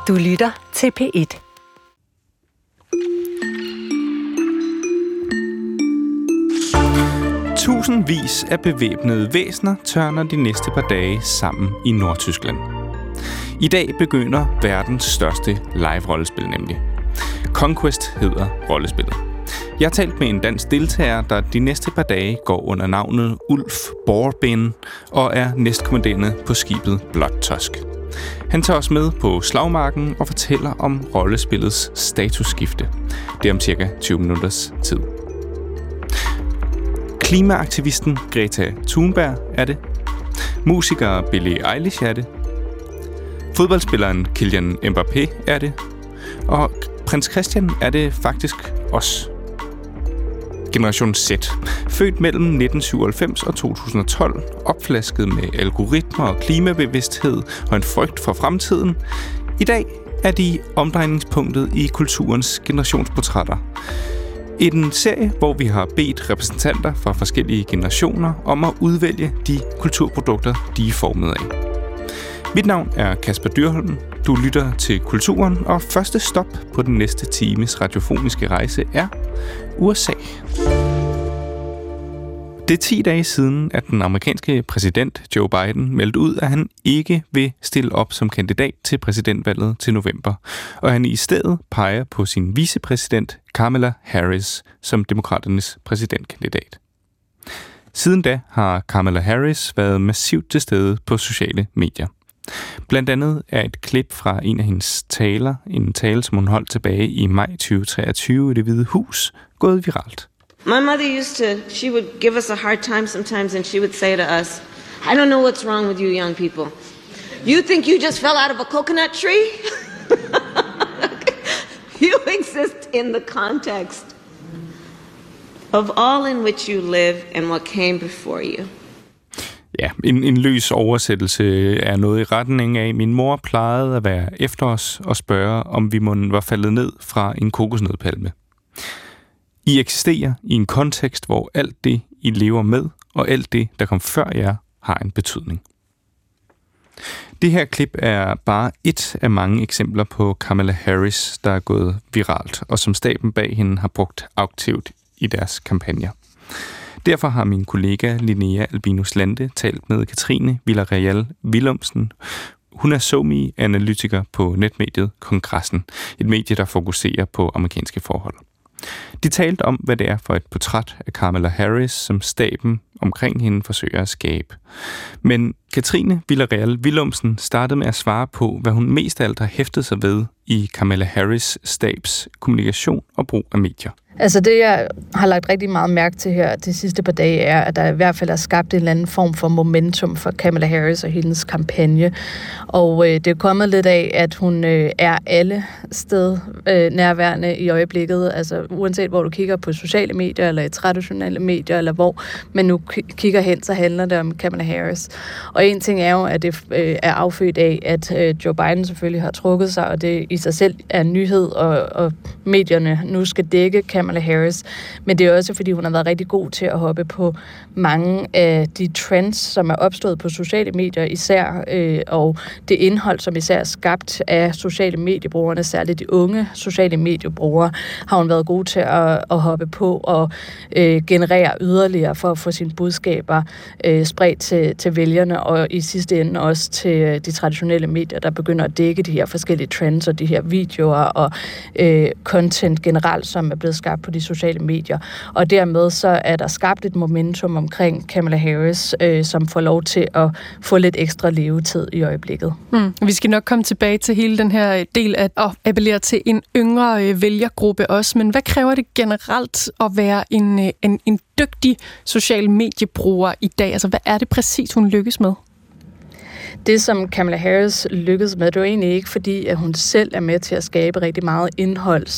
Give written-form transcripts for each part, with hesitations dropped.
Du lytter til P1. Tusindvis af bevæbnede væsener tørner de næste par dage sammen i Nordtyskland. I dag begynder verdens største live-rollespil nemlig. Conquest hedder rollespillet. Jeg har talt med en dansk deltager, der de næste par dage går under navnet Ulf Borben og er næstkommanderende på skibet Blood Tusk. Han tager os med på slagmarken og fortæller om rollespillets statusskifte. Det er om cirka 20 minutters tid. Klimaaktivisten Greta Thunberg er det. Musiker Billie Eilish er det. Fodboldspilleren Kylian Mbappé er det. Og prins Christian er det faktisk os. Generation Z. Født mellem 1997 og 2012. Opflasket med algoritmer og klimabevidsthed og en frygt for fremtiden. I dag er de omdrejningspunktet i kulturens generationsportrætter. I en serie, hvor vi har bedt repræsentanter fra forskellige generationer om at udvælge de kulturprodukter, de er formet af. Mit navn er Kasper Dyrholm. Du lytter til Kulturen, og første stop på den næste times radiofoniske rejse er USA. Det er 10 dage siden, at den amerikanske præsident Joe Biden meldte ud, at han ikke vil stille op som kandidat til præsidentvalget til november, og han i stedet peger på sin vicepræsident Kamala Harris som demokraternes præsidentkandidat. Siden da har Kamala Harris været massivt til stede på sociale medier. Blandt andet er et klip fra en af hendes taler, en tale, som hun holdt tilbage i maj 2023 i Det Hvide Hus, gået viralt. My mother she would give us a hard time sometimes, and she would say to us, I don't know what's wrong with you young people. You think you just fell out of a coconut tree? You exist in the context of all in which you live and what came before you. Ja, en løs oversættelse er noget i retning af, min mor plejede at være efter os og spørge, om vi var faldet ned fra en kokosnødpalme. I eksisterer i en kontekst, hvor alt det, I lever med, og alt det, der kom før jer, har en betydning. Det her klip er bare et af mange eksempler på Kamala Harris, der er gået viralt, og som staben bag hende har brugt aktivt i deres kampagner. Derfor har min kollega Linnea Albinus Lande talt med Katrine Villarreal Willumsen. Hun er SoMe-analytiker på netmediet Kongressen, et medie, der fokuserer på amerikanske forhold. De talte om, hvad det er for et portræt af Kamala Harris, som staben omkring hende forsøger at skabe. Men Katrine Villarreal Willumsen startede med at svare på, hvad hun mest af alt har hæftet sig ved i Kamala Harris' stabs kommunikation og brug af medier. Altså det, jeg har lagt rigtig meget mærke til her de sidste par dage, er, at der i hvert fald er skabt en eller anden form for momentum for Kamala Harris og hendes kampagne. Og det er kommet lidt af, at hun er alle sted nærværende i øjeblikket. Altså uanset hvor du kigger på sociale medier, eller i traditionelle medier, eller hvor man nu kigger hen, så handler det om Kamala Harris. Og en ting er jo, at det er affødt af, at Joe Biden selvfølgelig har trukket sig, og det i sig selv er en nyhed, og medierne nu skal dække Kamala Harris, men det er også, fordi hun har været rigtig god til at hoppe på mange af de trends, som er opstået på sociale medier især, og det indhold, som især er skabt af sociale mediebrugerne, særligt de unge sociale mediebrugere, har hun været god til at hoppe på og generere yderligere for at få sine budskaber spredt til vælgerne, og i sidste ende også til de traditionelle medier, der begynder at dække de her forskellige trends og de her videoer og content generelt, som er blevet skabt på de sociale medier. Og dermed så er der skabt et momentum omkring Kamala Harris, som får lov til at få lidt ekstra levetid i øjeblikket. Vi skal nok komme tilbage til hele den her del af at appellere til en yngre vælgergruppe også, men hvad kræver det generelt at være en dygtig social mediebruger i dag? Altså, hvad er det præcis, hun lykkes med? Det, som Kamala Harris lykkedes med, det var egentlig ikke, fordi at hun selv er med til at skabe rigtig meget indhold,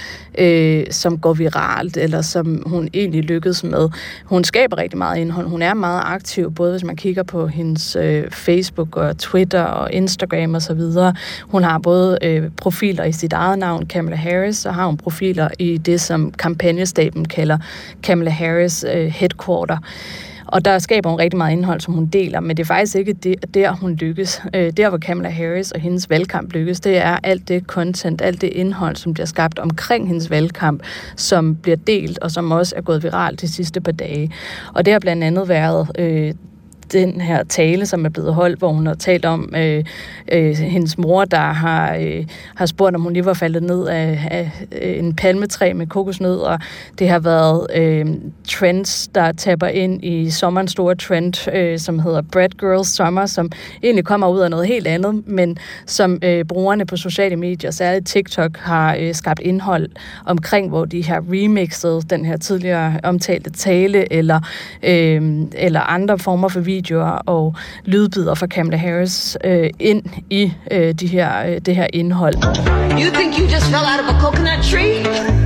som går viralt, eller som hun egentlig lykkedes med. Hun skaber rigtig meget indhold. Hun er meget aktiv, både hvis man kigger på hendes Facebook og Twitter og Instagram osv. Hun har både profiler i sit eget navn, Kamala Harris, og har hun profiler i det, som kampagnestaben kalder Kamala Harris Headquarter. Og der skaber hun rigtig meget indhold, som hun deler, men det er faktisk ikke der, hun lykkes. Der, hvor Kamala Harris og hendes valgkamp lykkes, det er alt det content, alt det indhold, som bliver skabt omkring hendes valgkamp, som bliver delt, og som også er gået viralt de sidste par dage. Og det har blandt andet været den her tale, som er blevet holdt, hvor hun har talt om hendes mor, der har spurgt, om hun lige var faldet ned af en palmetræ med kokosnød, og det har været trends, der tapper ind i sommerens store trend, som hedder Bread Girls Summer, som egentlig kommer ud af noget helt andet, men som brugerne på sociale medier, særligt TikTok, har skabt indhold omkring, hvor de har remixet den her tidligere omtalte tale, eller andre former for videoer og lydbider fra Kamala Harris ind i det her indhold. You think you just fell out of a coconut tree?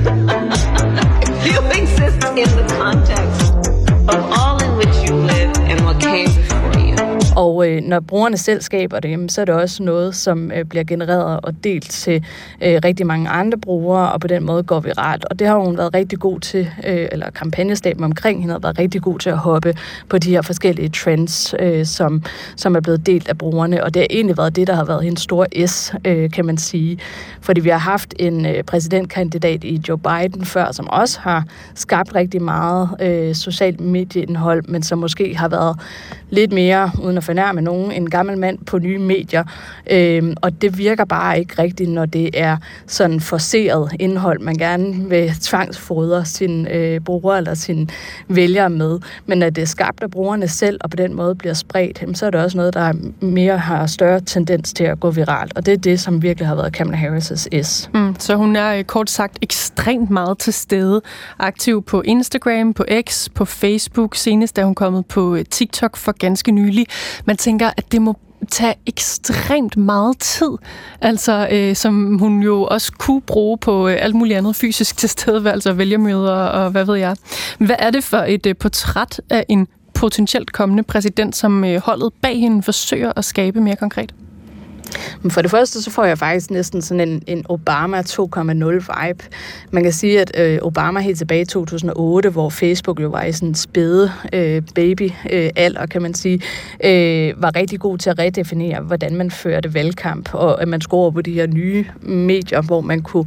You exist in the context of all in which you live and what came before you. Og når brugerne selv skaber det, så er det også noget, som bliver genereret og delt til rigtig mange andre brugere, og på den måde går viralt. Og det har hun været rigtig god til, eller kampagnestaben omkring hende har været rigtig god til at hoppe på de her forskellige trends, som er blevet delt af brugerne. Og det har egentlig været det, der har været hendes store S, kan man sige. Fordi vi har haft en præsidentkandidat i Joe Biden før, som også har skabt rigtig meget socialt medieindhold, men som måske har været lidt mere, uden at fornærme nogen, en gammel mand på nye medier. Og det virker bare ikke rigtigt, når det er sådan forceret indhold, man gerne vil tvangsfodre sine brugere eller sine vælgere med. Men når det er skabt af brugerne selv, og på den måde bliver spredt, så er det også noget, der mere har større tendens til at gå viralt. Og det er det, som virkelig har været Kamala Harris' S. Så hun er kort sagt ekstremt meget til stede. Aktiv på Instagram, på X, på Facebook. Senest er hun kommet på TikTok for ganske nylig. Man tænker, at det må tage ekstremt meget tid, altså som hun jo også kunne bruge på alt muligt andet fysisk tilstedeværelse og vælgermøder og hvad ved jeg. Hvad er det for et portræt af en potentielt kommende præsident, som holdet bag hende forsøger at skabe mere konkret? Men for det første, så får jeg faktisk næsten sådan en Obama 2.0-vibe. Man kan sige, at Obama helt tilbage i 2008, hvor Facebook jo var i sådan en spæde baby-alder, kan man sige, var rigtig god til at redefinere, hvordan man førte valgkamp, og at man skulle over på de her nye medier, hvor man kunne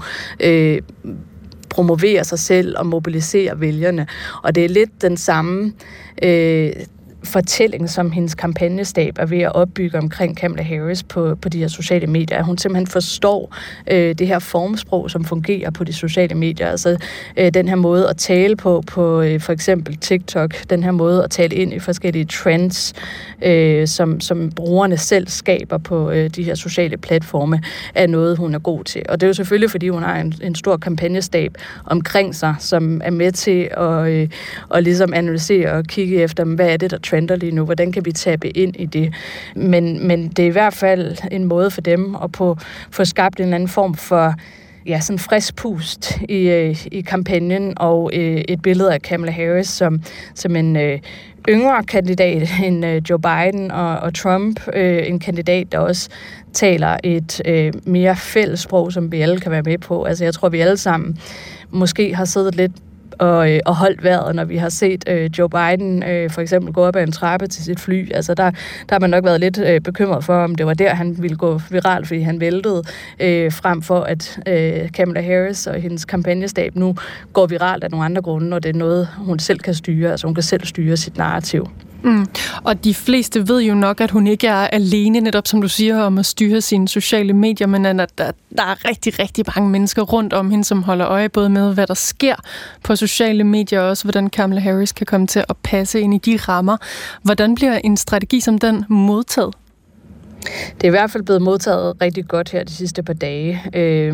promovere sig selv og mobilisere vælgerne. Og det er lidt den samme fortælling, som hendes kampagnestab er ved at opbygge omkring Kamala Harris på de her sociale medier. At hun simpelthen forstår det her formsprog, som fungerer på de sociale medier. Altså den her måde at tale på for eksempel TikTok, den her måde at tale ind i forskellige trends, som brugerne selv skaber på de her sociale platforme, er noget, hun er god til. Og det er jo selvfølgelig, fordi hun har en stor kampagnestab omkring sig, som er med til at ligesom analysere og kigge efter, hvad er det, der trender lige nu, hvordan kan vi tabe ind i det. Men det er i hvert fald en måde for dem at få skabt en anden form for sådan frisk pust i kampagnen, og et billede af Kamala Harris som en yngre kandidat end Joe Biden og Trump, en kandidat, der også taler et mere fælles sprog, som vi alle kan være med på. Altså jeg tror, vi alle sammen måske har siddet lidt og holdt vejret, når vi har set Joe Biden for eksempel gå op ad en trappe til sit fly. Altså der har man nok været lidt bekymret for, om det var der, han ville gå viralt, fordi han væltede, frem for at Kamala Harris og hendes kampagnestab nu går viralt af nogle andre grunde, og det er noget, hun selv kan styre. Altså hun kan selv styre sit narrativ. Og de fleste ved jo nok, at hun ikke er alene, netop som du siger, om at styre sine sociale medier, men at der er rigtig, rigtig mange mennesker rundt om hende, som holder øje både med, hvad der sker på sociale medier, og også hvordan Kamala Harris kan komme til at passe ind i de rammer. Hvordan bliver en strategi som den modtaget? Det er i hvert fald blevet modtaget rigtig godt her de sidste par dage.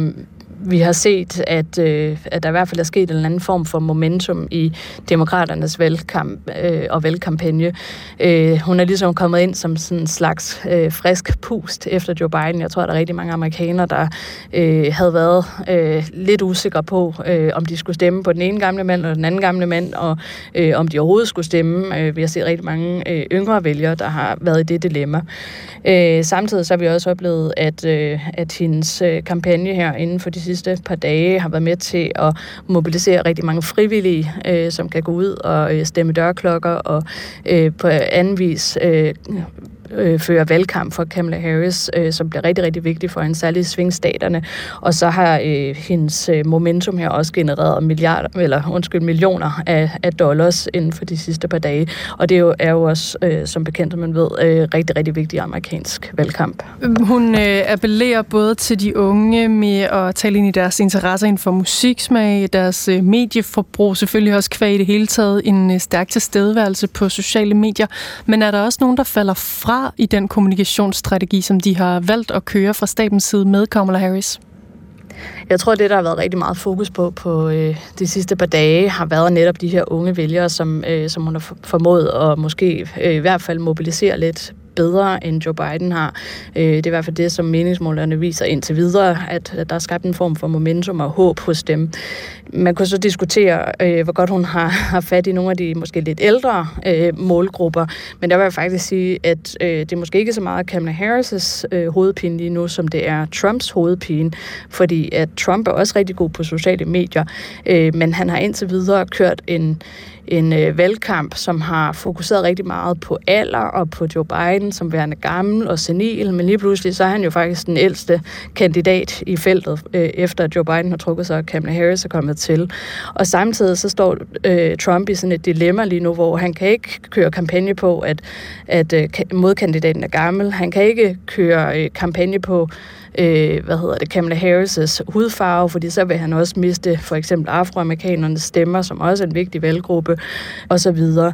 Vi har set, at der i hvert fald er sket en eller anden form for momentum i demokraternes valgkamp og valgkampagne. Hun er ligesom kommet ind som sådan en slags frisk pust efter Joe Biden. Jeg tror, der er rigtig mange amerikanere, der havde været lidt usikre på, om de skulle stemme på den ene gamle mand eller den anden gamle mand, og om de overhovedet skulle stemme. Vi har set rigtig mange yngre vælgere, der har været i det dilemma. Samtidig så har vi også oplevet, at hendes kampagne her inden for de sidste par dage, har været med til at mobilisere rigtig mange frivillige, som kan gå ud og stemme dørklokker og på anden vis fører valgkamp for Kamala Harris, som bliver rigtig, rigtig vigtig for hende, særligt i svingstaterne. Og så har hendes momentum her også genereret millioner af dollars inden for de sidste par dage. Og det er jo også, som bekendt, man ved, rigtig, rigtig vigtig amerikansk valgkamp. Hun appellerer både til de unge med at tale ind i deres interesser inden for musiksmag, deres medieforbrug, selvfølgelig også kvæg i det hele taget, en stærk tilstedeværelse på sociale medier. Men er der også nogen, der falder fra i den kommunikationsstrategi, som de har valgt at køre fra stabens side med Kamala Harris? Jeg tror, det, der har været rigtig meget fokus på de sidste par dage, har været netop de her unge vælgere, som hun har formået at måske i hvert fald mobilisere lidt bedre, end Joe Biden har. Det er i hvert fald det, som meningsmålerne viser indtil videre, at der er skabt en form for momentum og håb hos dem. Man kunne så diskutere, hvor godt hun har fat i nogle af de måske lidt ældre målgrupper, men der vil jeg faktisk sige, at det er måske ikke så meget Kamala Harris' hovedpine lige nu, som det er Trumps hovedpine, fordi at Trump er også rigtig god på sociale medier, men han har indtil videre kørt en valgkamp, som har fokuseret rigtig meget på alder og på Joe Biden som værende gammel og senil, men lige pludselig så er han jo faktisk den ældste kandidat i feltet, efter at Joe Biden har trukket sig, og Kamala Harris er kommet til. Og samtidig så står Trump i sådan et dilemma lige nu, hvor han kan ikke køre kampagne på, at modkandidaten er gammel. Han kan ikke køre kampagne på Kamala Harris' hudfarve, fordi så vil han også miste for eksempel afroamerikanerne stemmer, som også er en vigtig valggruppe, og så videre.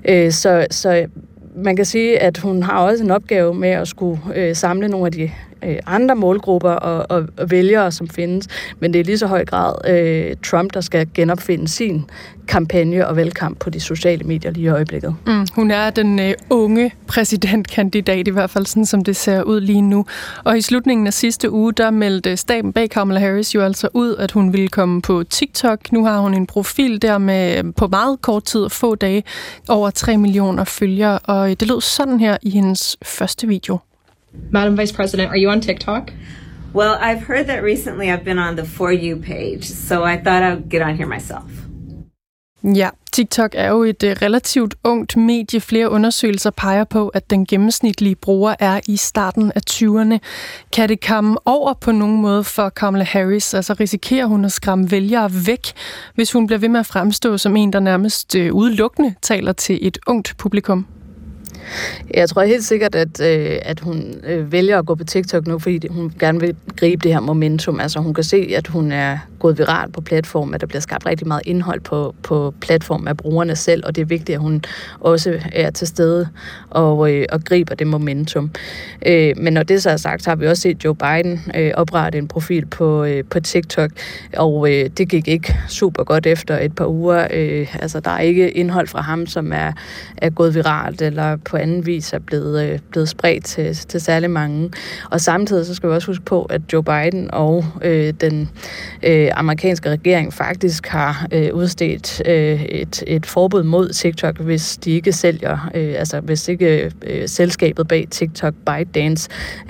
Så man kan sige, at hun har også en opgave med at skulle samle nogle af de andre målgrupper og vælgere, som findes, men det er lige så høj grad Trump, der skal genopfinde sin kampagne og valgkamp på de sociale medier lige i øjeblikket. Hun er den unge præsidentkandidat, i hvert fald sådan, som det ser ud lige nu. Og i slutningen af sidste uge, der meldte staben bag Kamala Harris jo altså ud, at hun ville komme på TikTok. Nu har hun en profil der med på meget kort tid og få dage over 3 millioner følgere, og det lød sådan her i hendes første video. Madam Vice President, are you on TikTok? Well, I've heard that recently I've been on the For You page, so I thought I'd get on here myself. Ja, TikTok er jo et relativt ungt medie. Flere undersøgelser peger på, at den gennemsnitlige bruger er i starten af 20'erne. Kan det komme over på nogen måde for Kamala Harris? Altså risikerer hun at skræmme vælgere væk, hvis hun bliver ved med at fremstå som en, der nærmest udelukkende taler til et ungt publikum? Jeg tror helt sikkert, at hun vælger at gå på TikTok nu, fordi hun gerne vil gribe det her momentum. Altså hun kan se, at hun er gået viralt på platformen, at der bliver skabt rigtig meget indhold på platformen af brugerne selv, og det er vigtigt, at hun også er til stede og griber det momentum. Men når det så er sagt, har vi også set Joe Biden oprette en profil på TikTok, og det gik ikke super godt efter et par uger. Altså der er ikke indhold fra ham, som er gået viralt, eller på anden vis er blevet spredt til særlig mange. Og samtidig så skal vi også huske på, at Joe Biden og den amerikanske regering faktisk har udstedt et forbud mod TikTok, hvis de ikke sælger, hvis ikke selskabet bag TikTok, ByteDance,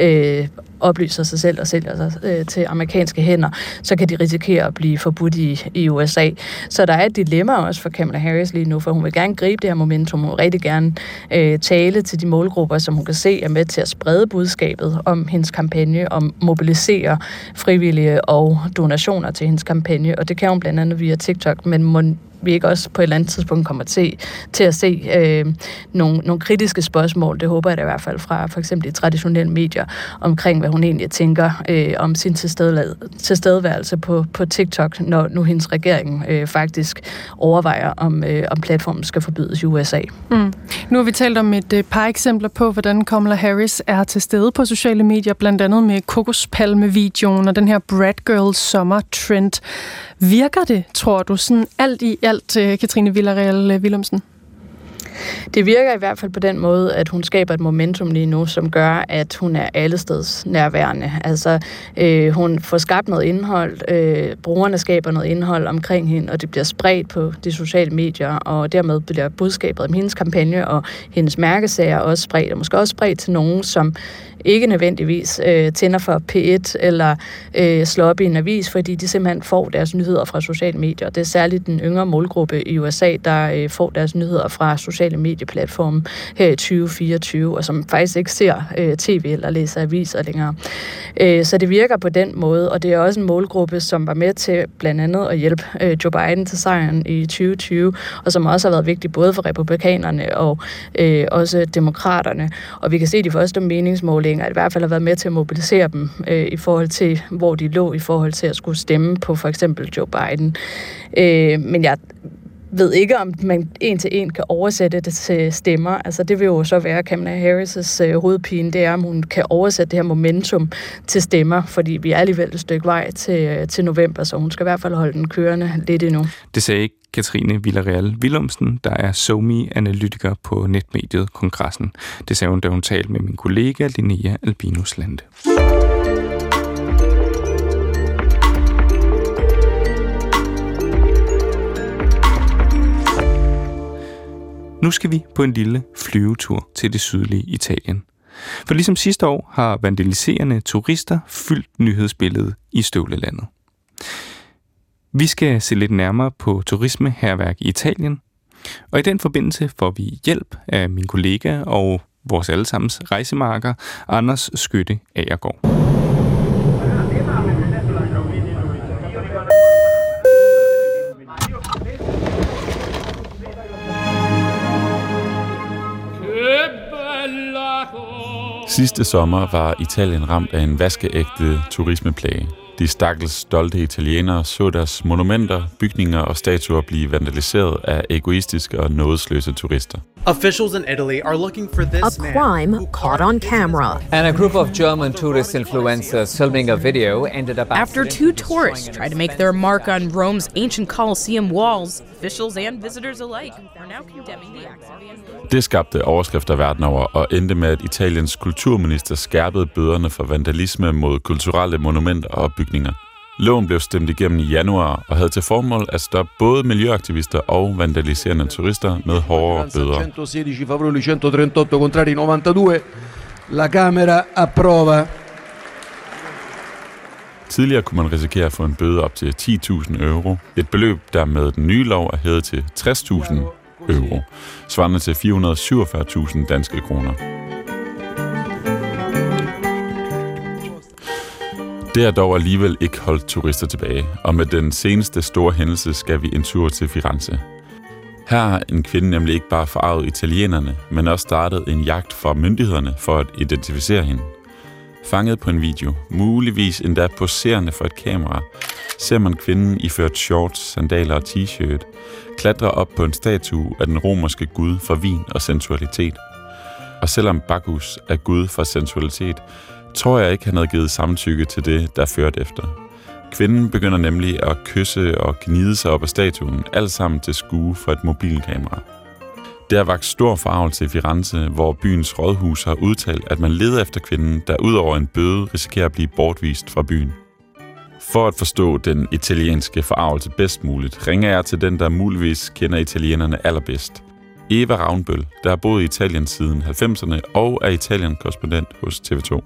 oplyser sig selv og sælger sig til amerikanske hænder, så kan de risikere at blive forbudt i USA. Så der er et dilemma også for Kamala Harris lige nu, for hun vil gerne gribe det her momentum, hun vil rigtig gerne tale til de målgrupper, som hun kan se er med til at sprede budskabet om hendes kampagne, om mobilisere frivillige og donationer til hendes kampagne, og det kan hun blandt andet via TikTok, men vi ikke også på et eller andet tidspunkt kommer til at se nogle kritiske spørgsmål, det håber jeg da i hvert fald fra for eksempel de traditionelle medier, omkring hvad hun egentlig tænker om sin tilstedeværelse på TikTok, når nu hendes regering faktisk overvejer, om platformen skal forbydes i USA. Nu har vi talt om et par eksempler på, hvordan Kamala Harris er til stede på sociale medier, blandt andet med kokospalme-videoen og den her Brat Girl sommer-trend. Virker det, tror du, sådan alt i alt, Katrine Villarreal Willumsen? Det virker i hvert fald på den måde, at hun skaber et momentum lige nu, som gør, at hun er allesteds nærværende. Altså, hun får skabt noget indhold, brugerne skaber noget indhold omkring hende, og det bliver spredt på de sociale medier, og dermed bliver budskabet om hendes kampagne og hendes mærkesager også spredt, og måske også spredt til nogen, som ikke nødvendigvis tænder for P1 eller slår op i en avis, fordi de simpelthen får deres nyheder fra sociale medier. Det er særligt den yngre målgruppe i USA, der får deres nyheder fra sociale medieplatforme her i 2024, og som faktisk ikke ser tv eller læser aviser længere. Så det virker på den måde, og det er også en målgruppe, som var med til blandt andet at hjælpe Joe Biden til sejren i 2020, og som også har været vigtig både for republikanerne og også demokraterne. Og vi kan se de første meningsmålinger, at i hvert fald har været med til at mobilisere dem i forhold til, hvor de lå i forhold til at skulle stemme på for eksempel Joe Biden. Men jeg ved ikke, om man en til en kan oversætte det til stemmer. Altså det vil jo så være Kamala Harris' hovedpine, det er, om hun kan oversætte det her momentum til stemmer, fordi vi er alligevel et stykke vej til november, så hun skal i hvert fald holde den kørende lidt endnu. Det sagde Katrine Villarreal Willumsen, der er SoMe-analytiker på netmediet Kongressen. Det sagde hun, da hun talte med min kollega Linnea Albinus Lande. Nu skal vi på en lille flyvetur til det sydlige Italien. For ligesom sidste år har vandaliserende turister fyldt nyhedsbilledet i støvlelandet. Vi skal se lidt nærmere på turismehærværk i Italien, og i den forbindelse får vi hjælp af min kollega og vores allesammens rejsemarker, Anders Skytte Agergaard. Sidste sommer var Italien ramt af en vaskeægte turismeplage. De stakkels stolte italienere så deres monumenter, bygninger og statuer blive vandaliseret af egoistiske og nådesløse turister. Officials in Italy are looking for this man. A crime caught on camera. And a group of German tourist influencers filming a video ended up after two tourists tried to make their mark on Rome's ancient Colosseum walls. Officials and visitors alike are now condemning the acts of vandalism. Det skabte overskrifter verden over og endte med, at Italiens kulturminister skærpede bøderne for vandalisme mod kulturelle monumenter og bygninger. Loven blev stemt igennem i januar og havde til formål at stoppe både miljøaktivister og vandaliserende turister med hårdere bøder. 116 favorevoli, 138 contrari, 92. La Camera approva. Tidligere kunne man risikere at få en bøde op til 10.000 euro. Et beløb, der med den nye lov er hævet til 60.000 euro, svarende til 447.000 danske kroner. Det har dog alligevel ikke holdt turister tilbage, og med den seneste store hændelse skal vi en tur til Firenze. Her har en kvinde nemlig ikke bare forarvet italienerne, men også startet en jagt fra myndighederne for at identificere hende. Fanget på en video, muligvis endda poserende for et kamera, ser man kvinden iført shorts, sandaler og t-shirt, klatre op på en statue af den romerske gud for vin og sensualitet. Og selvom Bacchus er gud for sensualitet, tror jeg ikke, han havde givet samtykke til det, der førte efter. Kvinden begynder nemlig at kysse og gnide sig op af statuen, alt sammen til skue for et mobilkamera. Det har vakt stor forargelse i Firenze, hvor byens rådhus har udtalt, at man leder efter kvinden, der udover en bøde risikerer at blive bortvist fra byen. For at forstå den italienske forargelse bedst muligt, ringer jeg til den, der muligvis kender italienerne allerbedst. Eva Ravnbøl, der har boet i Italien siden 90'erne og er Italien-korrespondent hos TV2.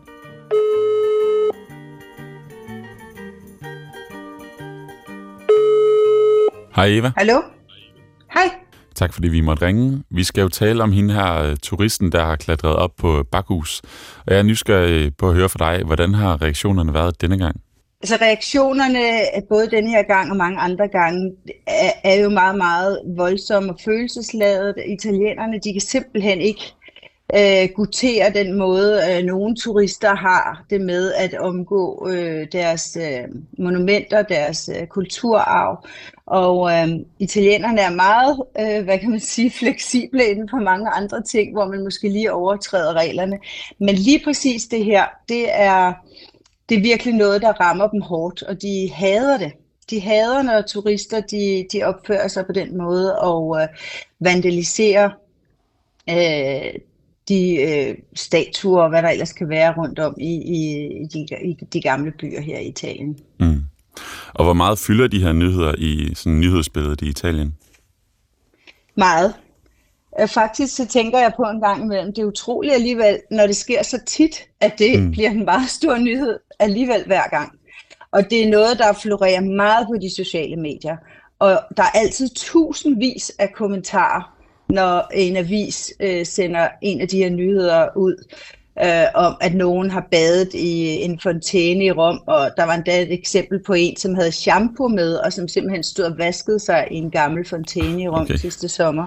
Hej Eva. Hallo. Hej. Tak fordi vi måtte ringe. Vi skal jo tale om hende her turisten, der har klatret op på Bacchus. Og jeg er nysgerrig på at høre fra dig, hvordan har reaktionerne været denne gang? Altså reaktionerne, både denne her gang og mange andre gange, er jo meget, meget voldsomme og følelsesladet. Italienerne, de kan simpelthen ikke gutere den måde, nogle turister har det med at omgå deres monumenter, deres kulturarv. Og italienerne er meget, hvad kan man sige, fleksible inden for mange andre ting, hvor man måske lige overtræder reglerne. Men lige præcis det her, det er virkelig noget, der rammer dem hårdt, og de hader det. De hader, når turister de opfører sig på den måde og vandaliserer de statuer og hvad der ellers kan være rundt om i de gamle byer her i Italien. Mm. Og hvor meget fylder de her nyheder i sådan nyhedsbilledet i Italien? Meget. Faktisk så tænker jeg på en gang imellem, det er utroligt alligevel, når det sker så tit, at det bliver en meget stor nyhed alligevel hver gang. Og det er noget, der florerer meget på de sociale medier. Og der er altid tusindvis af kommentarer, når en avis sender en af de her nyheder ud, om at nogen har badet i en fontæne i Rom, og der var endda et eksempel på en, som havde shampoo med, og som simpelthen stod og vaskede sig i en gammel fontæne i Rom sidste sommer.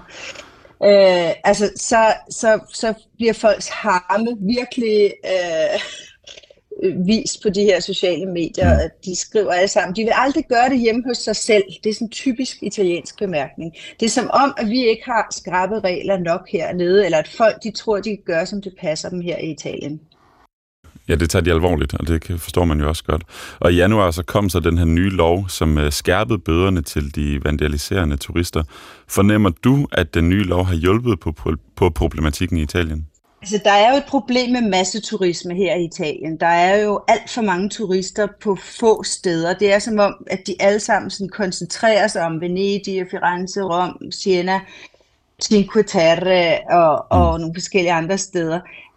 Så bliver folks harme virkelig vist på de her sociale medier, at de skriver alle sammen, de vil aldrig gøre det hjemme hos sig selv. Det er sådan en typisk italiensk bemærkning. Det er som om, at vi ikke har skrappe regler nok hernede, eller at folk de tror, de kan gøre, som det passer dem her i Italien. Ja, det tager de alvorligt, og det forstår man jo også godt. Og i januar så kom så den her nye lov, som skærpede bøderne til de vandaliserende turister. Fornemmer du, at den nye lov har hjulpet på problematikken i Italien? Altså, der er jo et problem med masseturisme her i Italien. Der er jo alt for mange turister på få steder. Det er som om, at de alle sammen sådan koncentrerer sig om Venedig, Firenze, Rom, Siena, Cinque Terre og nogle forskellige andre steder.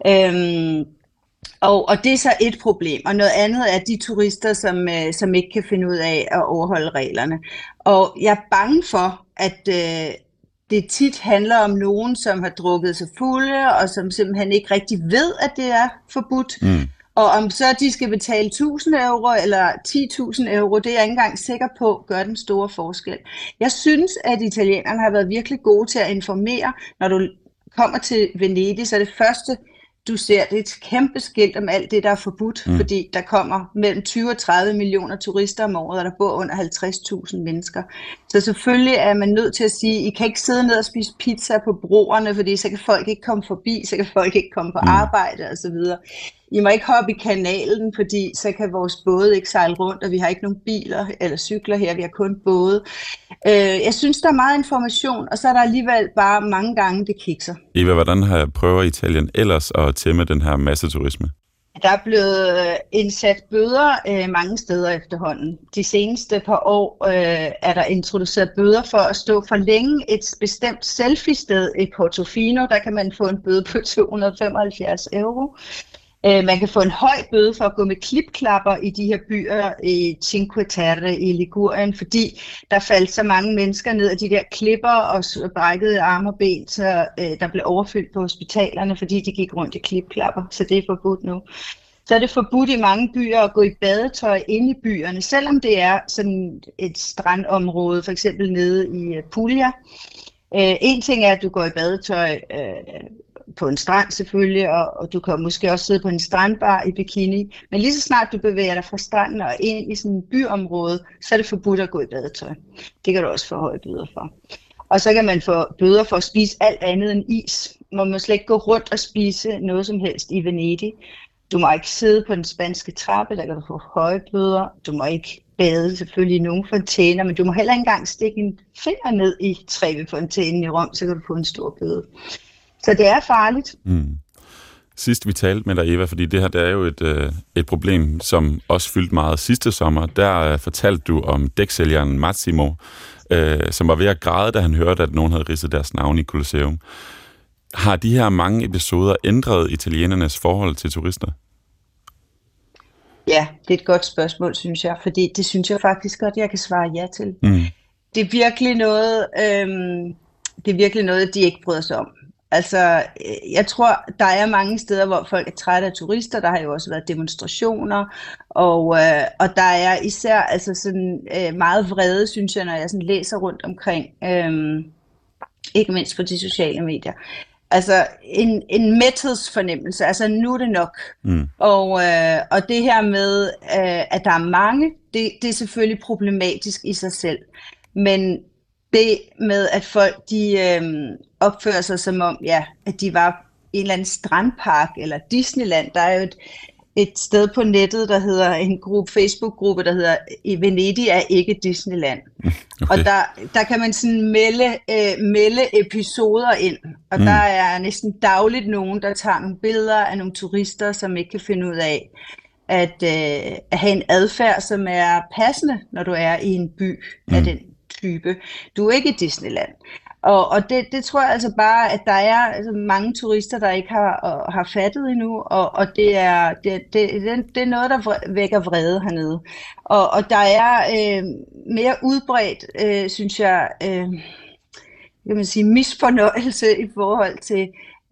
Og det er så et problem, og noget andet er de turister, som ikke kan finde ud af at overholde reglerne. Og jeg er bange for, at det tit handler om nogen, som har drukket sig fulde, og som simpelthen ikke rigtig ved, at det er forbudt. Og om så de skal betale 1.000 euro eller 10.000 euro, det er jeg ikke engang sikker på, gør den store forskel. Jeg synes, at italienerne har været virkelig gode til at informere. Når du kommer til Venedig, så er det første, du ser, det er et kæmpe skilt om alt det, der er forbudt, fordi der kommer mellem 20 og 30 millioner turister om året, og der bor under 50.000 mennesker. Så selvfølgelig er man nødt til at sige, I kan ikke sidde ned og spise pizza på broerne, fordi så kan folk ikke komme forbi, så kan folk ikke komme på arbejde osv. I må ikke hoppe i kanalen, fordi så kan vores både ikke sejle rundt, og vi har ikke nogen biler eller cykler her, vi har kun både. Jeg synes, der er meget information, og så er der alligevel bare mange gange, det kikser. Eva, hvordan prøver Italien ellers at tæmme den her masseturisme? Der er blevet indsat bøder mange steder efterhånden. De seneste par år er der introduceret bøder for at stå for længe et bestemt selfie-sted i Portofino. Der kan man få en bøde på 275 euro. Man kan få en høj bøde for at gå med klipklapper i de her byer i Cinque Terre i Ligurien, fordi der faldt så mange mennesker ned af de der klipper og brækkede arme og ben, så der blev overfyldt på hospitalerne, fordi de gik rundt i klipklapper, så det er forbudt nu. Så er det forbudt i mange byer at gå i badetøj inde i byerne, selvom det er sådan et strandområde, for eksempel nede i Puglia. En ting er, at du går i badetøj på en strand selvfølgelig, og du kan måske også sidde på en strandbar i bikini. Men lige så snart du bevæger dig fra stranden og ind i sådan et byområde, så er det forbudt at gå i badetøj. Det kan du også få høje bøder for. Og så kan man få bøder for at spise alt andet end is. Man må slet ikke gå rundt og spise noget som helst i Venedig. Du må ikke sidde på den spanske trappe, der kan du få høje bøder. Du må ikke bade selvfølgelig i nogle fontæner, men du må heller ikke engang stikke en finger ned i Trevi-fontænen i Rom, så kan du få en stor bøde. Så det er farligt. Sidst vi talte med dig, Eva, fordi det her det er jo et problem, som også fyldte meget sidste sommer. Der fortalte du om dæksælgeren Massimo, som var ved at græde, da han hørte, at nogen havde ridset deres navn i Colosseum. Har de her mange episoder ændret italienernes forhold til turister? Ja, det er et godt spørgsmål, synes jeg, fordi det synes jeg faktisk godt, jeg kan svare ja til. Det er virkelig noget, de ikke bryder sig om. Altså, jeg tror, der er mange steder, hvor folk er trætte af turister. Der har jo også været demonstrationer, og der er især altså sådan meget vrede, synes jeg, når jeg sådan læser rundt omkring, ikke mindst på de sociale medier. Altså en mæthedsfornemmelse, altså nu er det nok. Og det her med, at der er mange, det er selvfølgelig problematisk i sig selv. Men det med, at folk de opfører sig som om, ja, at de var i en eller anden strandpark eller Disneyland, der er jo et sted på nettet, der hedder en Facebook-gruppe, der hedder Venedig er ikke Disneyland. Okay. Og der kan man sådan melde episoder ind, og der er næsten dagligt nogen, der tager nogle billeder af nogle turister, som ikke kan finde ud af at have en adfærd, som er passende, når du er i en by af den type. Du er ikke i Disneyland. Og det tror jeg altså bare, at der er altså mange turister, der ikke har fattet endnu, og det er noget, der vækker vrede hernede. Og der er mere udbredt, synes jeg, kan man sige, misfornøjelse i forhold til